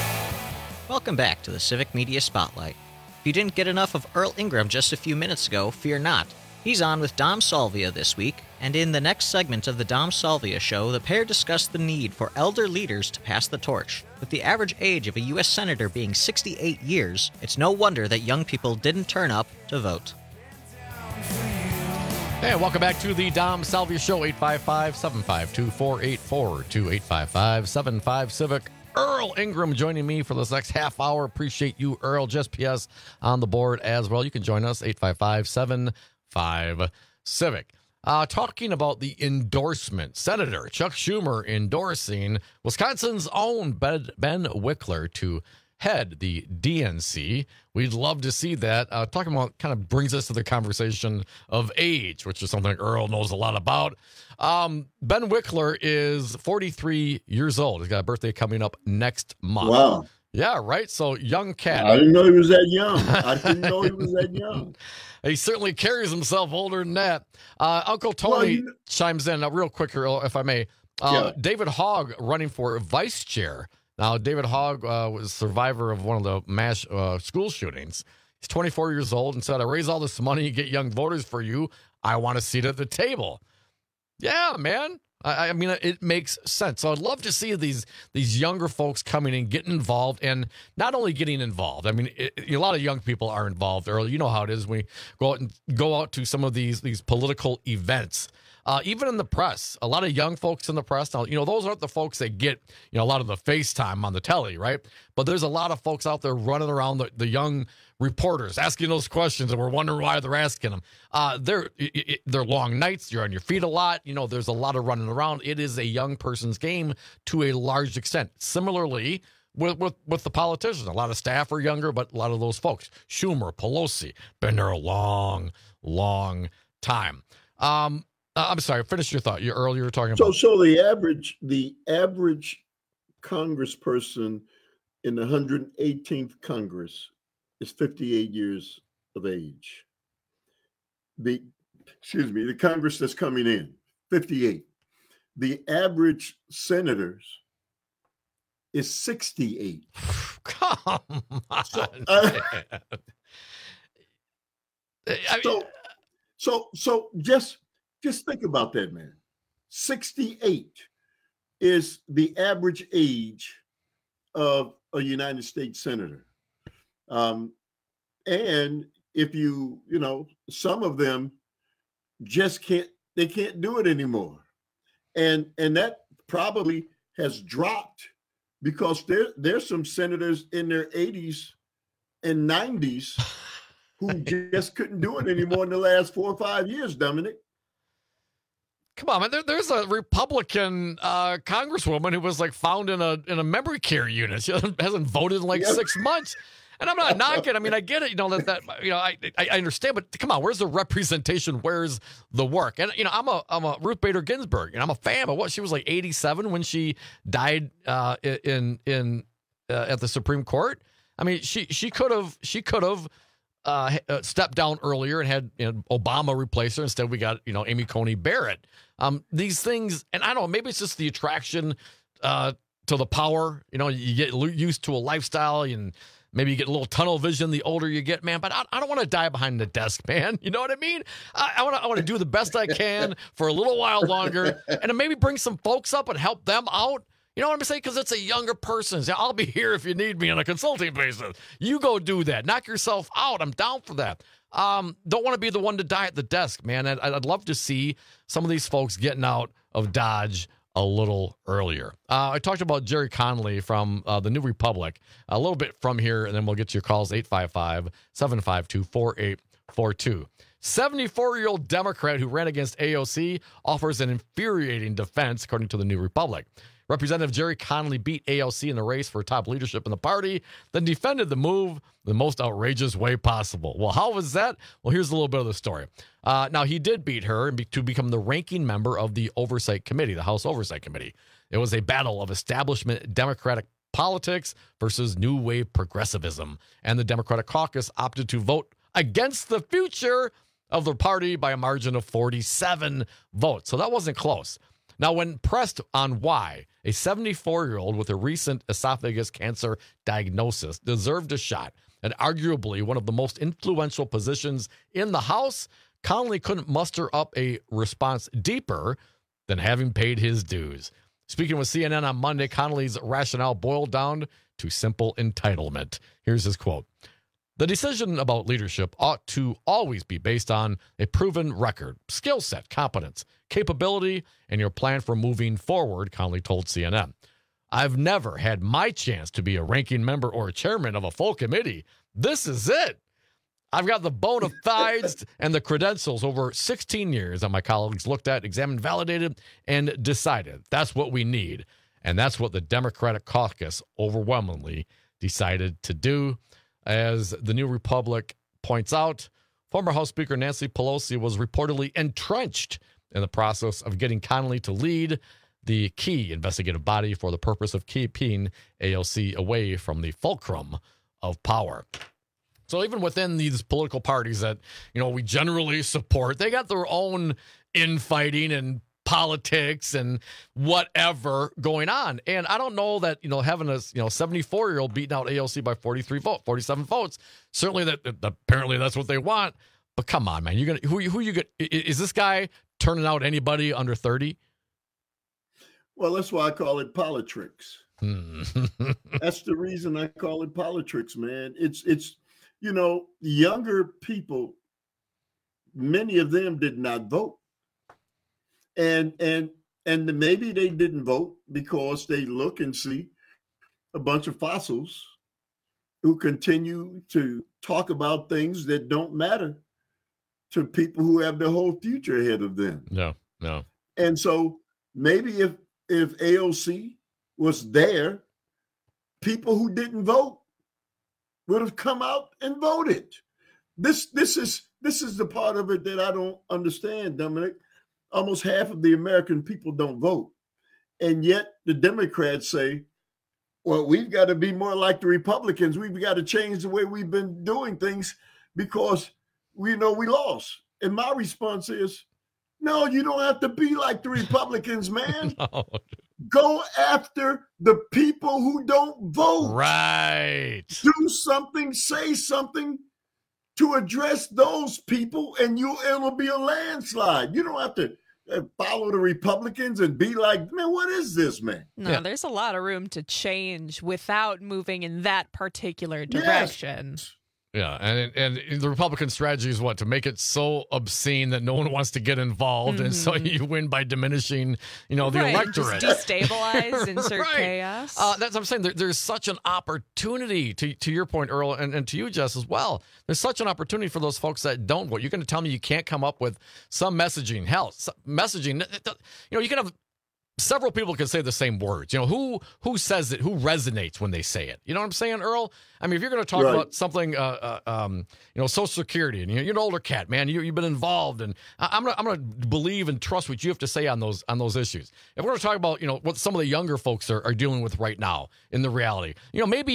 Welcome back to the Civic Media Spotlight. If you didn't get enough of Earl Ingram just a few minutes ago, fear not. He's on with Dom Salvia this week, and in the next segment of the Dom Salvia Show, the pair discuss the need for elder leaders to pass the torch. With the average age of a U.S. Senator being 68 years, it's no wonder that young people didn't turn up to vote. Hey, welcome back to the Dom Salvia Show, 855-752-4842, 855-75-CIVIC. Earl Ingram joining me for this next half hour. Appreciate you, Earl. Just PS on the board as well. You can join us, 855-75-CIVIC. Talking about the endorsement. Senator Chuck Schumer endorsing Wisconsin's own Ben Wickler to head the DNC. We'd love to see that. Talking about kind of brings us to the conversation of age, which is something Earl knows a lot about. Ben Wickler is 43 years old. He's got a birthday coming up next month. Wow. Yeah, right? So young cat. I didn't know he was that young. I didn't know he was that young. He certainly carries himself older than that. Uncle Tony chimes in real quick, Earl, if I may. David Hogg running for vice chair. Now, David Hogg was a survivor of one of the mass school shootings. He's 24 years old and said, I raise all this money, get young voters for you. I want a seat at the table. Yeah, man. I mean, it makes sense. So I'd love to see these younger folks coming in, getting involved, and not only getting involved. I mean, a lot of young people are involved early. You know how it is when we go out to some of these political events. Even in the press, a lot of young folks in the press. Now, those aren't the folks that get, a lot of the FaceTime on the telly, right? But there's a lot of folks out there running around, the young reporters asking those questions, and we're wondering why they're asking them. They're long nights. You're on your feet a lot. There's a lot of running around. It is a young person's game to a large extent. Similarly, with the politicians, a lot of staff are younger, but a lot of those folks, Schumer, Pelosi, been there a long, long time. I'm sorry. Finish your thought. You earlier were talking about. So the average congressperson in the 118th Congress is 58 years of age. The Congress that's coming in, 58. The average senators is 68. Come on. So just think about that, man. 68 is the average age of a United States senator. And if some of them just can't do it anymore. And that probably has dropped because there's some senators in their 80s and 90s who just couldn't do it anymore in the last 4 or 5 years, Dominic. Come on, man. There's a Republican congresswoman who was found in a memory care unit. She hasn't voted in 6 months. And I'm not knocking. I mean, I get it. I understand. But come on, where's the representation? Where's the work? And I'm a Ruth Bader Ginsburg, and I'm a fan. But what, she was 87 when she died at the Supreme Court. I mean, she could have stepped down earlier and had Obama replace her. Instead, we got Amy Coney Barrett. These things, and I don't know, maybe it's just the attraction to the power. You get used to a lifestyle, and maybe you get a little tunnel vision the older you get, man. But I don't want to die behind the desk, man. You know what I mean? I want to do the best I can for a little while longer, and then maybe bring some folks up and help them out. You know what I'm saying? Because it's a younger person. I'll be here if you need me on a consulting basis. You go do that. Knock yourself out. I'm down for that. Don't want to be the one to die at the desk, man. I'd love to see some of these folks getting out of Dodge a little earlier. I talked about Jerry Connolly from the New Republic a little bit from here, and then we'll get to your calls, 855-752-4842. 74-year-old Democrat who ran against AOC offers an infuriating defense, according to the New Republic. Representative Jerry Connolly beat AOC in the race for top leadership in the party, then defended the move the most outrageous way possible. Well, how was that? Well, here's a little bit of the story. Now, he did beat her to become the ranking member of the Oversight Committee, the House Oversight Committee. It was a battle of establishment Democratic politics versus new wave progressivism, and the Democratic caucus opted to vote against the future of the party by a margin of 47 votes. So that wasn't close. Now, when pressed on why a 74-year-old with a recent esophagus cancer diagnosis deserved a shot at arguably one of the most influential positions in the House, Connolly couldn't muster up a response deeper than having paid his dues. Speaking with CNN on Monday, Connolly's rationale boiled down to simple entitlement. Here's his quote. The decision about leadership ought to always be based on a proven record, skill set, competence, capability, and your plan for moving forward, Connolly told CNN. I've never had my chance to be a ranking member or a chairman of a full committee. This is it. I've got the bona fides and the credentials over 16 years that my colleagues looked at, examined, validated, and decided that's what we need. And that's what the Democratic caucus overwhelmingly decided to do. As the New Republic points out, former House Speaker Nancy Pelosi was reportedly entrenched in the process of getting Connolly to lead the key investigative body for the purpose of keeping AOC away from the fulcrum of power. So even within these political parties that, we generally support, they got their own infighting and politics and whatever going on. And I don't know that, having a 74-year-old beating out AOC by 47 votes, certainly that apparently that's what they want. But come on, man, who you get? Is this guy turning out anybody under 30? Well, that's why I call it politics. That's the reason I call it politics, man. It's younger people, many of them did not vote. And maybe they didn't vote because they look and see a bunch of fossils who continue to talk about things that don't matter to people who have their whole future ahead of them. No. And so maybe if AOC was there, people who didn't vote would have come out and voted. This is the part of it that I don't understand, Dominic. Almost half of the American people don't vote. And yet the Democrats say, well, we've got to be more like the Republicans. We've got to change the way we've been doing things because we know we lost. And my response is, no, you don't have to be like the Republicans, man. No. Go after the people who don't vote. Right. Do something, say something to address those people, and it'll be a landslide. You don't have to follow the Republicans and be like, man, what is this, man? No, there's a lot of room to change without moving in that particular direction. Yes. Yeah, and the Republican strategy is what? To make it so obscene that no one wants to get involved, and so you win by diminishing, the electorate. Just destabilize, insert chaos. That's what I'm saying. There's such an opportunity, to your point, Earl, and to you, Jess, as well. There's such an opportunity for those folks that don't vote. You're going to tell me you can't come up with some messaging. Hell, messaging, you can have several people can say the same words. Who says it? Who resonates when they say it? You know what I'm saying, Earl? I mean, if you're going to talk about something, Social Security, and you're an older cat, man, you've been involved, and I'm gonna believe and trust what you have to say on those issues. If we're going to talk about what some of the younger folks are dealing with right now in the reality, maybe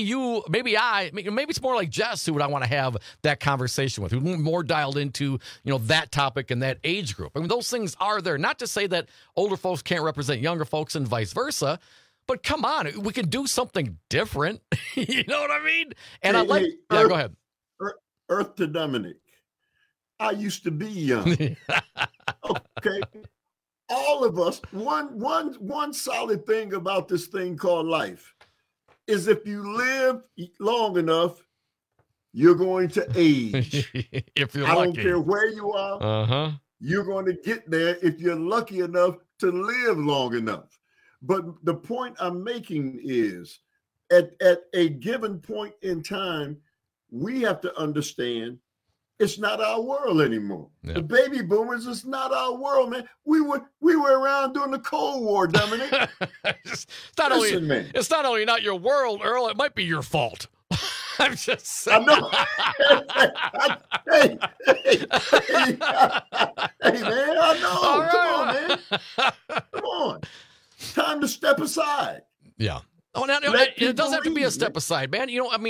it's more like Jess who would I want to have that conversation with, who's more dialed into that topic and that age group. I mean, those things are there. Not to say that older folks can't represent younger folks and vice versa. But come on, we can do something different. You know what I mean? And go ahead. Earth to Dominic. I used to be young. Okay. All of us, one solid thing about this thing called life is if you live long enough, you're going to age. If you're lucky. I don't care where you are. You're going to get there if you're lucky enough to live long enough. But the point I'm making is at a given point in time, we have to understand it's not our world anymore. Yeah. The baby boomers, it's not our world, man. We were around during the Cold War, Dominic. It's not only not your world, Earl, it might be your fault. I'm just saying. I know. Hey, man, I know. All right. Come on, man. Come on. Time to step aside. Yeah. Oh, no, it doesn't have to be a step aside, man.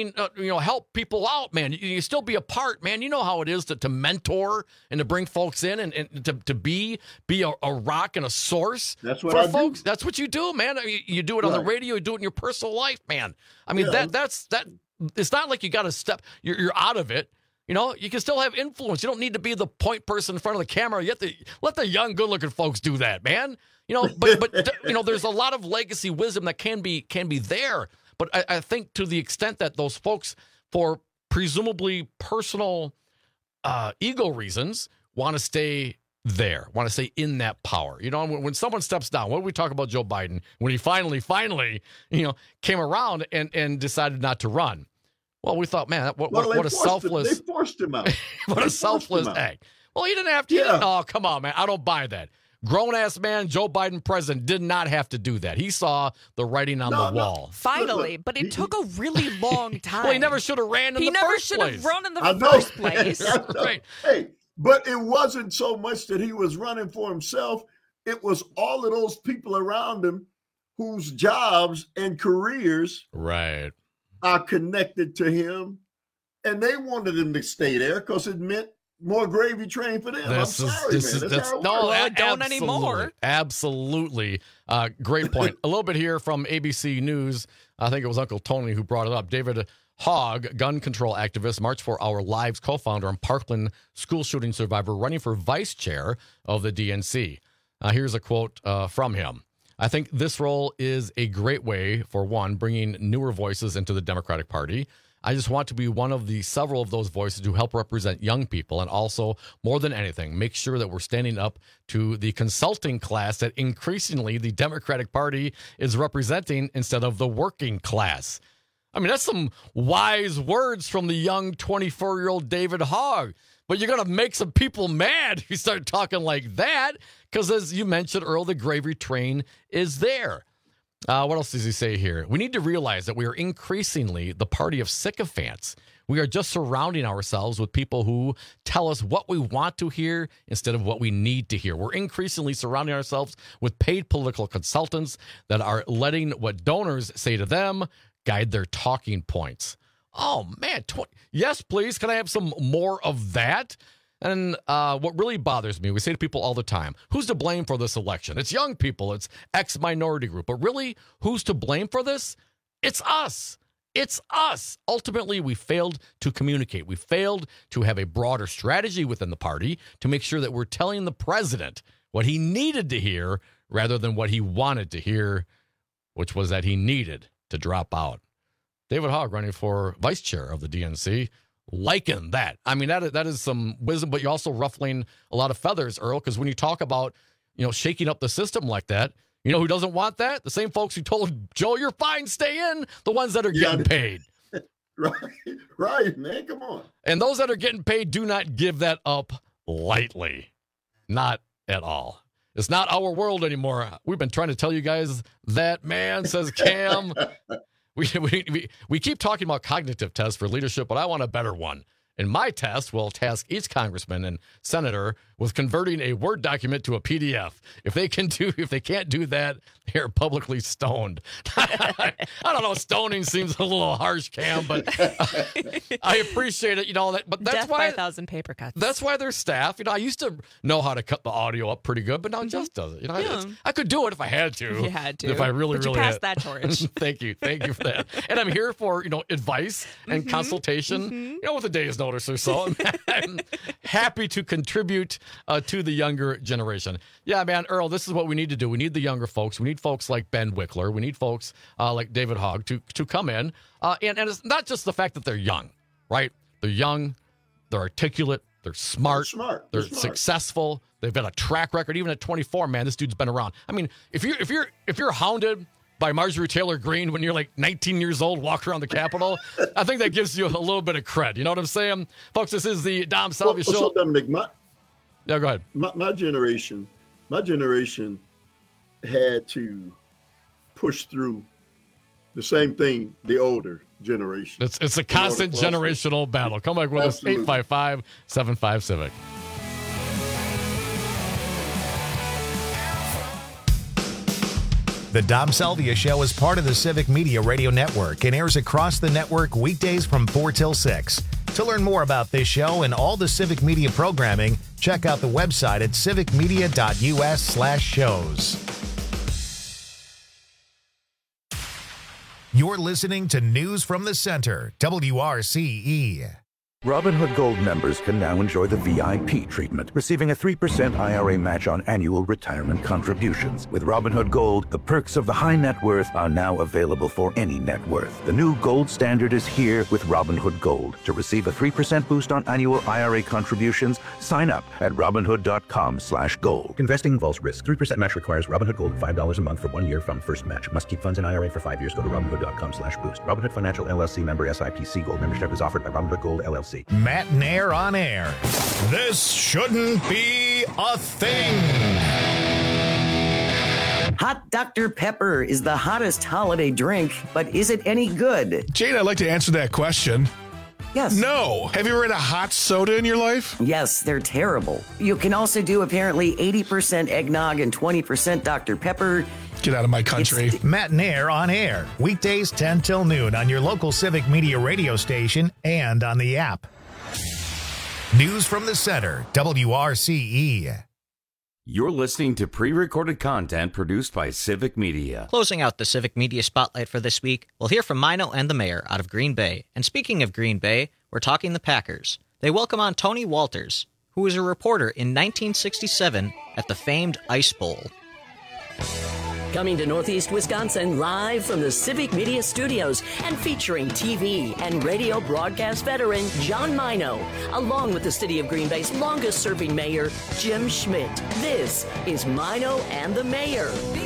Help people out, man. You still be a part, man. You know how it is to mentor and to bring folks in and to be a rock and a source. That's what for I folks. do. That's what you do, man. You do it on the radio. You do it in your personal life, man. I mean, that's. It's not like you got to step. You're out of it. You can still have influence. You don't need to be the point person in front of the camera. You have to let the young, good-looking folks do that, man. But there's a lot of legacy wisdom that can be there. But I think to the extent that those folks, for presumably personal ego reasons, want to stay there, want to stay in that power. When someone steps down, what do we talk about Joe Biden when he finally, came around and decided not to run? Well, we thought, man, what a selfless. They forced him out. What a selfless act. Well, he didn't have to. Oh, come on, man. I don't buy that. Grown-ass man, Joe Biden president, did not have to do that. He saw the writing on the wall. Finally, but it took a really long time. Well, he never should have ran in the first place. He never should have run in the first place. Right. Hey, but it wasn't so much that he was running for himself. It was all of those people around him whose jobs and careers are connected to him. And they wanted him to stay there because it meant more gravy train for them. I'm sorry, man. Don't anymore. Absolutely. Great point. A little bit here from ABC News. I think it was Uncle Tony who brought it up. David Hogg, gun control activist, March for Our Lives co-founder and Parkland school shooting survivor, running for vice chair of the DNC. Here's a quote from him. I think this role is a great way, for one, bringing newer voices into the Democratic Party. I just want to be one of the several of those voices who help represent young people, and also, more than anything, make sure that we're standing up to the consulting class that increasingly the Democratic Party is representing instead of the working class. I mean, that's some wise words from the young 24-year-old David Hogg. But you're going to make some people mad if you start talking like that, because as you mentioned, Earl, the gravy train is there. What else does he say here? We need to realize that we are increasingly the party of sycophants. We are just surrounding ourselves with people who tell us what we want to hear instead of what we need to hear. We're increasingly surrounding ourselves with paid political consultants that are letting what donors say to them guide their talking points. Oh, man. Yes, please. Can I have some more of that? And what really bothers me, we say to people all the time, who's to blame for this election? It's young people. It's X minority group. But really, who's to blame for this? It's us. It's us. Ultimately, we failed to communicate. We failed to have a broader strategy within the party to make sure that we're telling the president what he needed to hear rather than what he wanted to hear, which was that he needed to drop out. David Hogg running for vice chair of the DNC. Liking that. I mean, that is some wisdom, but you're also ruffling a lot of feathers, Earl, because when you talk about, shaking up the system like that, who doesn't want that? The same folks who told Joe, you're fine, stay in, the ones that are getting paid. Right, man, come on. And those that are getting paid do not give that up lightly. Not at all. It's not our world anymore. We've been trying to tell you guys that, man, says Cam. We keep talking about cognitive tests for leadership, but I want a better one. And my test will task each congressman and senator with converting a Word document to a PDF. If they can't do that, they're publicly stoned. I don't know. Stoning seems a little harsh, Cam, but I appreciate it. But that's Death why by 1,000 paper cuts. That's why there's staff. I used to know how to cut the audio up pretty good, but now Jess does it. I could do it if I had to. You had to. If I really passed had. that torch. Thank you for that. And I'm here for advice and consultation. With a day's notice or so. I'm happy to contribute to the younger generation. Yeah, man, Earl, this is what we need to do. We need the younger folks. We need folks like Ben Wickler. We need folks like David Hogg to come in. And it's not just the fact that they're young, right? They're young, they're articulate, they're smart, they're successful. They've got a track record. Even at 24, man, this dude's been around. I mean, if you're hounded by Marjorie Taylor Greene when you're like 19 years old, walk around the Capitol, I think that gives you a little bit of cred. You know what I'm saying? Folks, this is the Dom Salvia Show. So Dominic, go ahead. My generation had to push through the same thing the older generation. It's a constant generational battle. Come back with us, 855-75-CIVIC. The Dom Salvia Show is part of the Civic Media Radio Network and airs across the network weekdays from 4 till 6. To learn more about this show and all the Civic Media programming, check out the website at civicmedia.us/shows. You're listening to News from the Center, WRCE. Robinhood Gold members can now enjoy the VIP treatment, receiving a 3% IRA match on annual retirement contributions. With Robinhood Gold, the perks of the high net worth are now available for any net worth. The new gold standard is here with Robinhood Gold. To receive a 3% boost on annual IRA contributions, sign up at Robinhood.com/gold. Investing involves risk. 3% match requires Robinhood Gold $5 a month for 1 year from first match. Must keep funds in IRA for 5 years. Go to Robinhood.com/boost. Robinhood Financial LLC member SIPC. Gold membership is offered by Robinhood Gold LLC. Matt Nair on air. This shouldn't be a thing. Hot Dr. Pepper is the hottest holiday drink, but is it any good? Jane, I'd like to answer that question. Yes. No. Have you ever had a hot soda in your life? Yes, they're terrible. You can also do apparently 80% eggnog and 20% Dr. Pepper. Get out of my country. Matt Nair on air. Weekdays 10 till noon on your local Civic Media radio station and on the app. News from the Center, WRCE. You're listening to pre-recorded content produced by Civic Media. Closing out the Civic Media Spotlight for this week, we'll hear from Mino and the mayor out of Green Bay. And speaking of Green Bay, we're talking the Packers. They welcome on Tony Walters, who was a reporter in 1967 at the famed Ice Bowl. Coming to Northeast Wisconsin live from the Civic Media Studios and featuring TV and radio broadcast veteran John Mino, along with the city of Green Bay's longest-serving mayor, Jim Schmidt. This is Mino and the Mayor.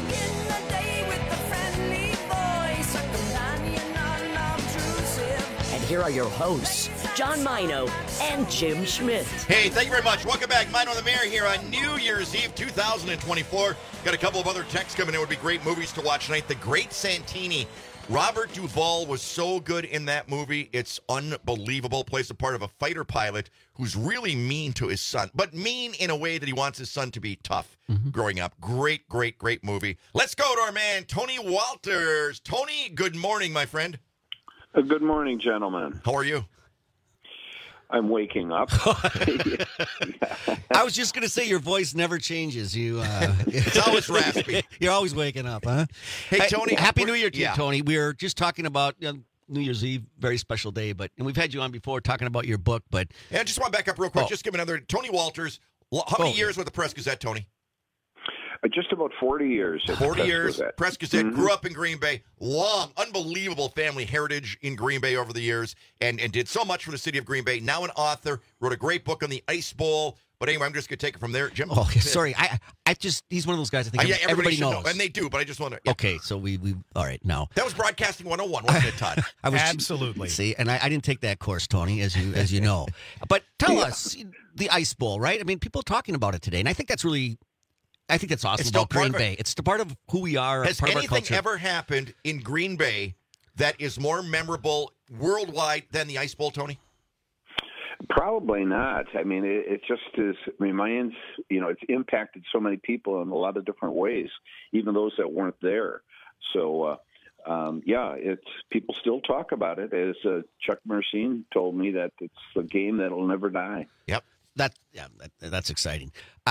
And here are your hosts, John Mino and Jim Schmidt. Hey, thank you very much. Welcome back. Mino and the Mayor here on New Year's Eve 2024. Got a couple of other texts coming in. Would be great movies to watch tonight. The Great Santini. Robert Duvall was so good in that movie. It's unbelievable. Plays the part of a fighter pilot who's really mean to his son, but mean in a way that he wants his son to be tough growing up. Great, great, great movie. Let's go to our man, Tony Walters. Tony, good morning, my friend. Good morning, gentlemen. How are you? I'm waking up. I was just going to say your voice never changes. It's always raspy. You're always waking up, huh? Hey, Tony. Happy New Year to you, Tony. We were just talking about New Year's Eve, very special day, and we've had you on before talking about your book, but... Yeah, I just want to back up real quick. Just give another... Tony Walters, how many years with the Press Gazette, Tony? Just about 40 years. 40 years. Press Gazette, grew up in Green Bay. Long, unbelievable family heritage in Green Bay over the years, and did so much for the city of Green Bay. Now an author, wrote a great book on the Ice Bowl. But anyway, I'm just going to take it from there. Jim? Oh, sorry. He's one of those guys I think everybody knows. And they do, but I just want to... Yeah. Okay, so we all right, now. That was Broadcasting 101, wasn't it, Todd? Absolutely. See, and I didn't take that course, Tony, as you know. But tell us, the Ice Bowl, right? I mean, people are talking about it today, and I think that's awesome about Green Bay. It's the part of who we are. Has part of our anything culture. ever happened in Green Bay that is more memorable worldwide than the Ice Bowl, Tony? Probably not. I mean, it just is. I mean, it's impacted so many people in a lot of different ways, even those that weren't there. So, it's people still talk about it. As Chuck Mercine told me, that it's a game that'll never die. Yep. That's exciting.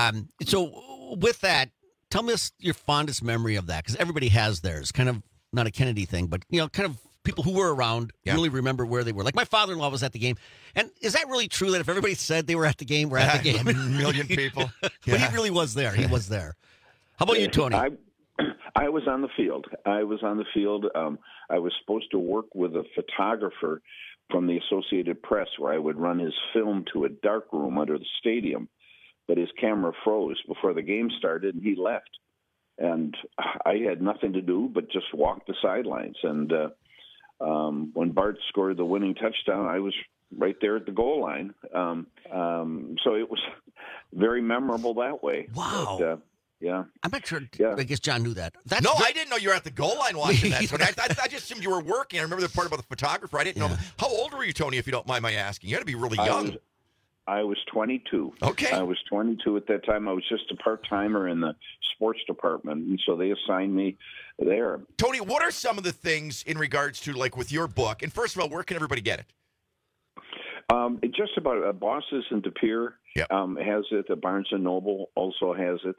So with that, tell me your fondest memory of that, because everybody has theirs. Kind of not a Kennedy thing, but kind of people who were around really remember where they were. Like my father-in-law was at the game, and is that really true that if everybody said they were at the game, we're at the game? A million people, but he really was there. He was there. How about you, Tony? I was on the field. I was supposed to work with a photographer from the Associated Press, where I would run his film to a dark room under the stadium, but his camera froze before the game started, and he left. And I had nothing to do but just walk the sidelines. And when Bart scored the winning touchdown, I was right there at the goal line. So it was very memorable that way. Wow. But, yeah. I'm not sure. Yeah. I guess John knew that. I didn't know you were at the goal line watching that. So I just assumed you were working. I remember the part about the photographer. I didn't know. How old were you, Tony, if you don't mind my asking? You had to be really young. I was 22. Okay. I was 22 at that time. I was just a part-timer in the sports department, and so they assigned me there. Tony, what are some of the things in regards to, like, with your book? And first of all, where can everybody get it? Just about Bosses and De Pere has it. Barnes & Noble also has it.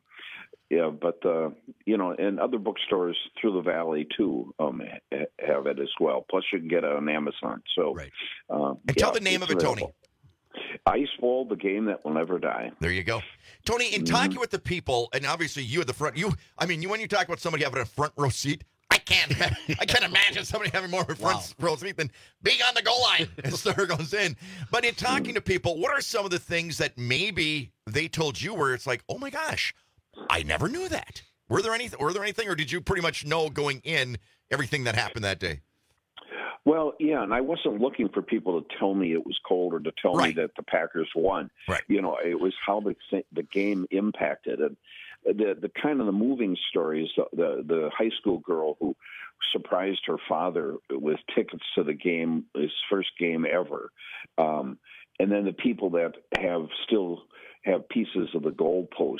And other bookstores through the valley, too, have it as well. Plus, you can get it on Amazon. So, and tell the name of it, Tony. Ice Bowl, the game that will never die. There you go. Tony, in talking with the people, and obviously you at the front, when you talk about somebody having a front row seat, I can't imagine somebody having more of a front row seat than being on the goal line as Star goes in. But in talking to people, what are some of the things that maybe they told you where it's like, oh my gosh, I never knew that? Were there anything, or did you pretty much know going in everything that happened that day? Well, yeah, and I wasn't looking for people to tell me it was cold or to tell me that the Packers won. Right. It was how the game impacted it. The kind of the moving stories, the high school girl who surprised her father with tickets to the game, his first game ever, and then the people that still have pieces of the goalpost,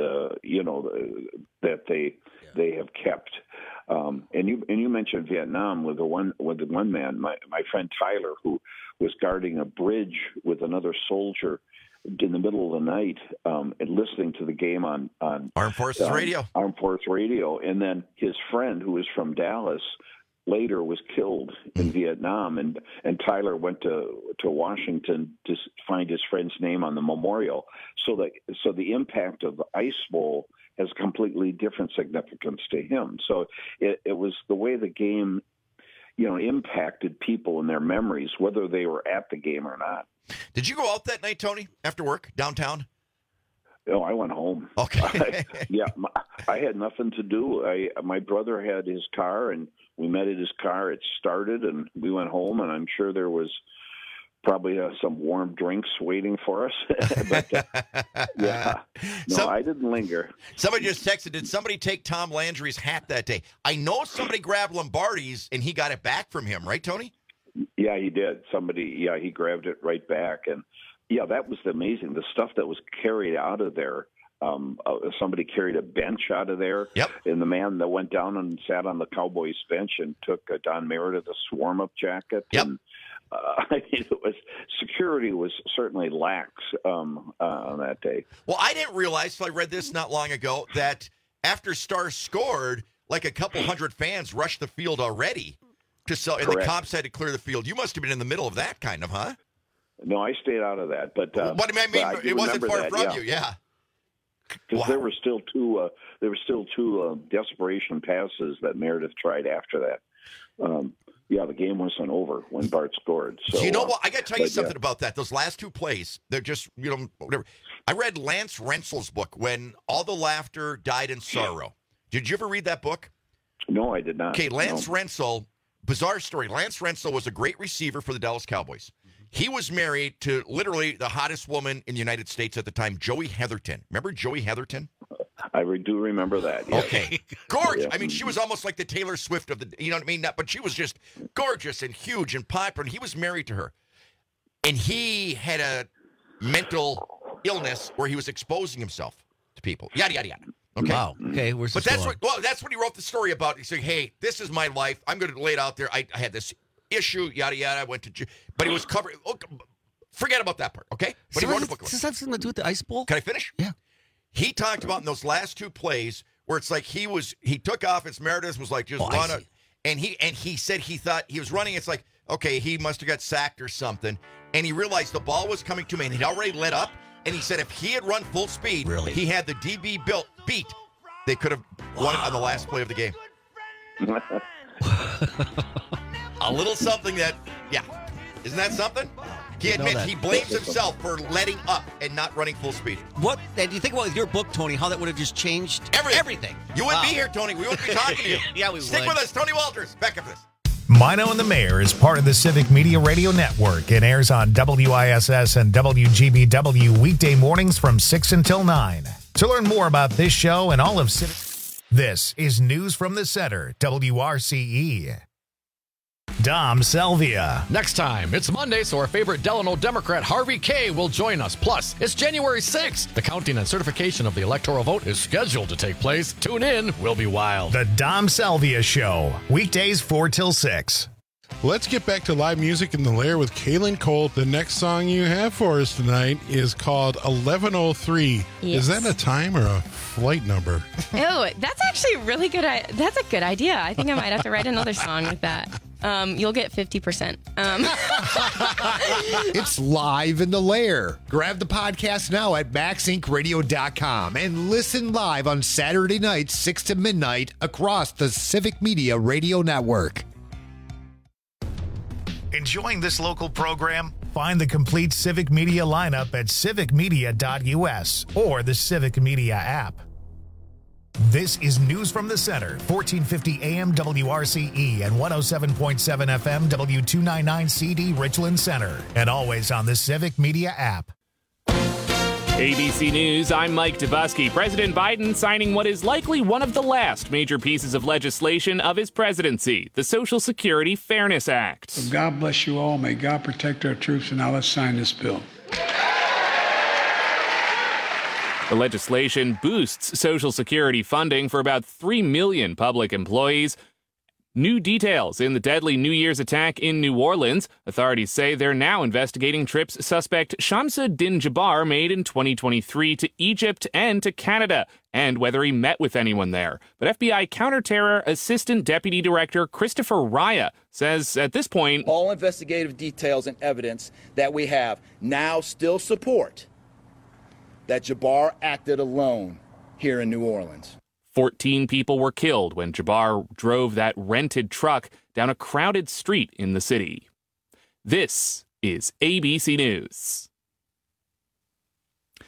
that they have kept. And you mentioned Vietnam with the one man, my friend Tyler, who was guarding a bridge with another soldier in the middle of the night, and listening to the game on Armed Forces Radio. Armed Forces Radio, and then his friend, who was from Dallas, later was killed in Vietnam, and Tyler went to Washington to find his friend's name on the memorial. So the impact of the Ice Bowl has completely different significance to him. So it was the way the game, impacted people in their memories, whether they were at the game or not. Did you go out that night, Tony, after work downtown? No, I went home. Okay. I had nothing to do. My brother had his car, and we met at his car. It started, and we went home, and I'm sure there was probably some warm drinks waiting for us. But, I didn't linger. Somebody just texted, did somebody take Tom Landry's hat that day? I know somebody grabbed Lombardi's, and he got it back from him, right, Tony? Yeah, he did. He grabbed it right back. And, that was amazing. The stuff that was carried out of there. Somebody carried a bench out of there. Yep. And the man that went down and sat on the Cowboys bench and took Don Meredith's warm-up jacket. Yep. And, security was certainly lax on that day. Well, I didn't realize, so I read this not long ago, that after Stars scored, like a couple hundred fans rushed the field already and the cops had to clear the field. You must have been in the middle of that kind of, huh? No, I stayed out of that. But it wasn't far from you, yeah. Because there were still two desperation passes that Meredith tried after that. The game wasn't over when Bart scored. So you know what? I got to tell you something about that. Those last two plays, they're just, whatever. I read Lance Rensel's book, When All the Laughter Died in Sorrow. Did you ever read that book? No, I did not. Okay, Lance Rensel, bizarre story. Lance Rensel was a great receiver for the Dallas Cowboys. He was married to literally the hottest woman in the United States at the time, Joey Heatherton. Remember Joey Heatherton? I do remember that. Yes. Okay. Gorgeous. Yeah. I mean, she was almost like the Taylor Swift of the, you know what I mean? But she was just gorgeous and huge and popular, and he was married to her. And he had a mental illness where he was exposing himself to people. Yada, yada, yada. Okay. Wow. Okay. But that's what he wrote the story about. He's saying, hey, this is my life. I'm going to lay it out there. I had this issue, yada, yada. I went to, but he was covered. Forget about that part, okay? But he wrote a book. Does that have something to do with the Ice Bowl? Can I finish? Yeah. He talked about in those last two plays where it's like he took off. It's Meredith was like, just run it. And he said he thought he was running. It's like, okay, he must have got sacked or something. And he realized the ball was coming to him and he'd already let up. And he said if he had run full speed, he had the DB beat, they could have won it on the last play of the game. A little something that, isn't that something? He admits he blames himself for letting up and not running full speed. What? And you think about with your book, Tony, how that would have just changed everything. You wouldn't be here, Tony. We wouldn't be talking to you. Yeah, we would. Stick with us, Tony Walters. Back after this. Mino and the Mayor is part of the Civic Media Radio Network and airs on WISS and WGBW weekday mornings from 6 until 9. To learn more about this show and all of Civic, this is News from the Center, WRCE. Dom Salvia. Next time, it's Monday, so our favorite Delano Democrat, Harvey Kaye, will join us. Plus, it's January 6th. The counting and certification of the electoral vote is scheduled to take place. Tune in. We'll be wild. The Dom Salvia Show. Weekdays 4 till 6. Let's get back to live music in the Lair with Kaylin Cole. The next song you have for us tonight is called 1103. Yes. Is that a time or a flight number? Oh, that's actually really good. That's a good idea. I think I might have to write another song with that. You'll get 50%. It's live in the Lair. Grab the podcast now at MaxIncRadio.com and listen live on Saturday nights, 6 to midnight, across the Civic Media Radio Network. Enjoying this local program? Find the complete Civic Media lineup at civicmedia.us or the Civic Media app. This is News from the Center, 1450 AM WRCE and 107.7 FM W299 CD Richland Center, and always on the Civic Media app. ABC News, I'm Mike Dubusky. President Biden signing what is likely one of the last major pieces of legislation of his presidency, the Social Security Fairness Act. So God bless you all. May God protect our troops. And now let's sign this bill. The legislation boosts Social Security funding for about 3 million public employees. New details in the deadly New Year's attack in New Orleans. Authorities say they're now investigating trips suspect Shamsuddin Jabbar made in 2023 to Egypt and to Canada, and whether he met with anyone there. But FBI Counterterror Assistant Deputy Director Christopher Raya says at this point, all investigative details and evidence that we have now still support that Jabbar acted alone here in New Orleans. 14 people were killed when Jabbar drove that rented truck down a crowded street in the city. This is ABC News.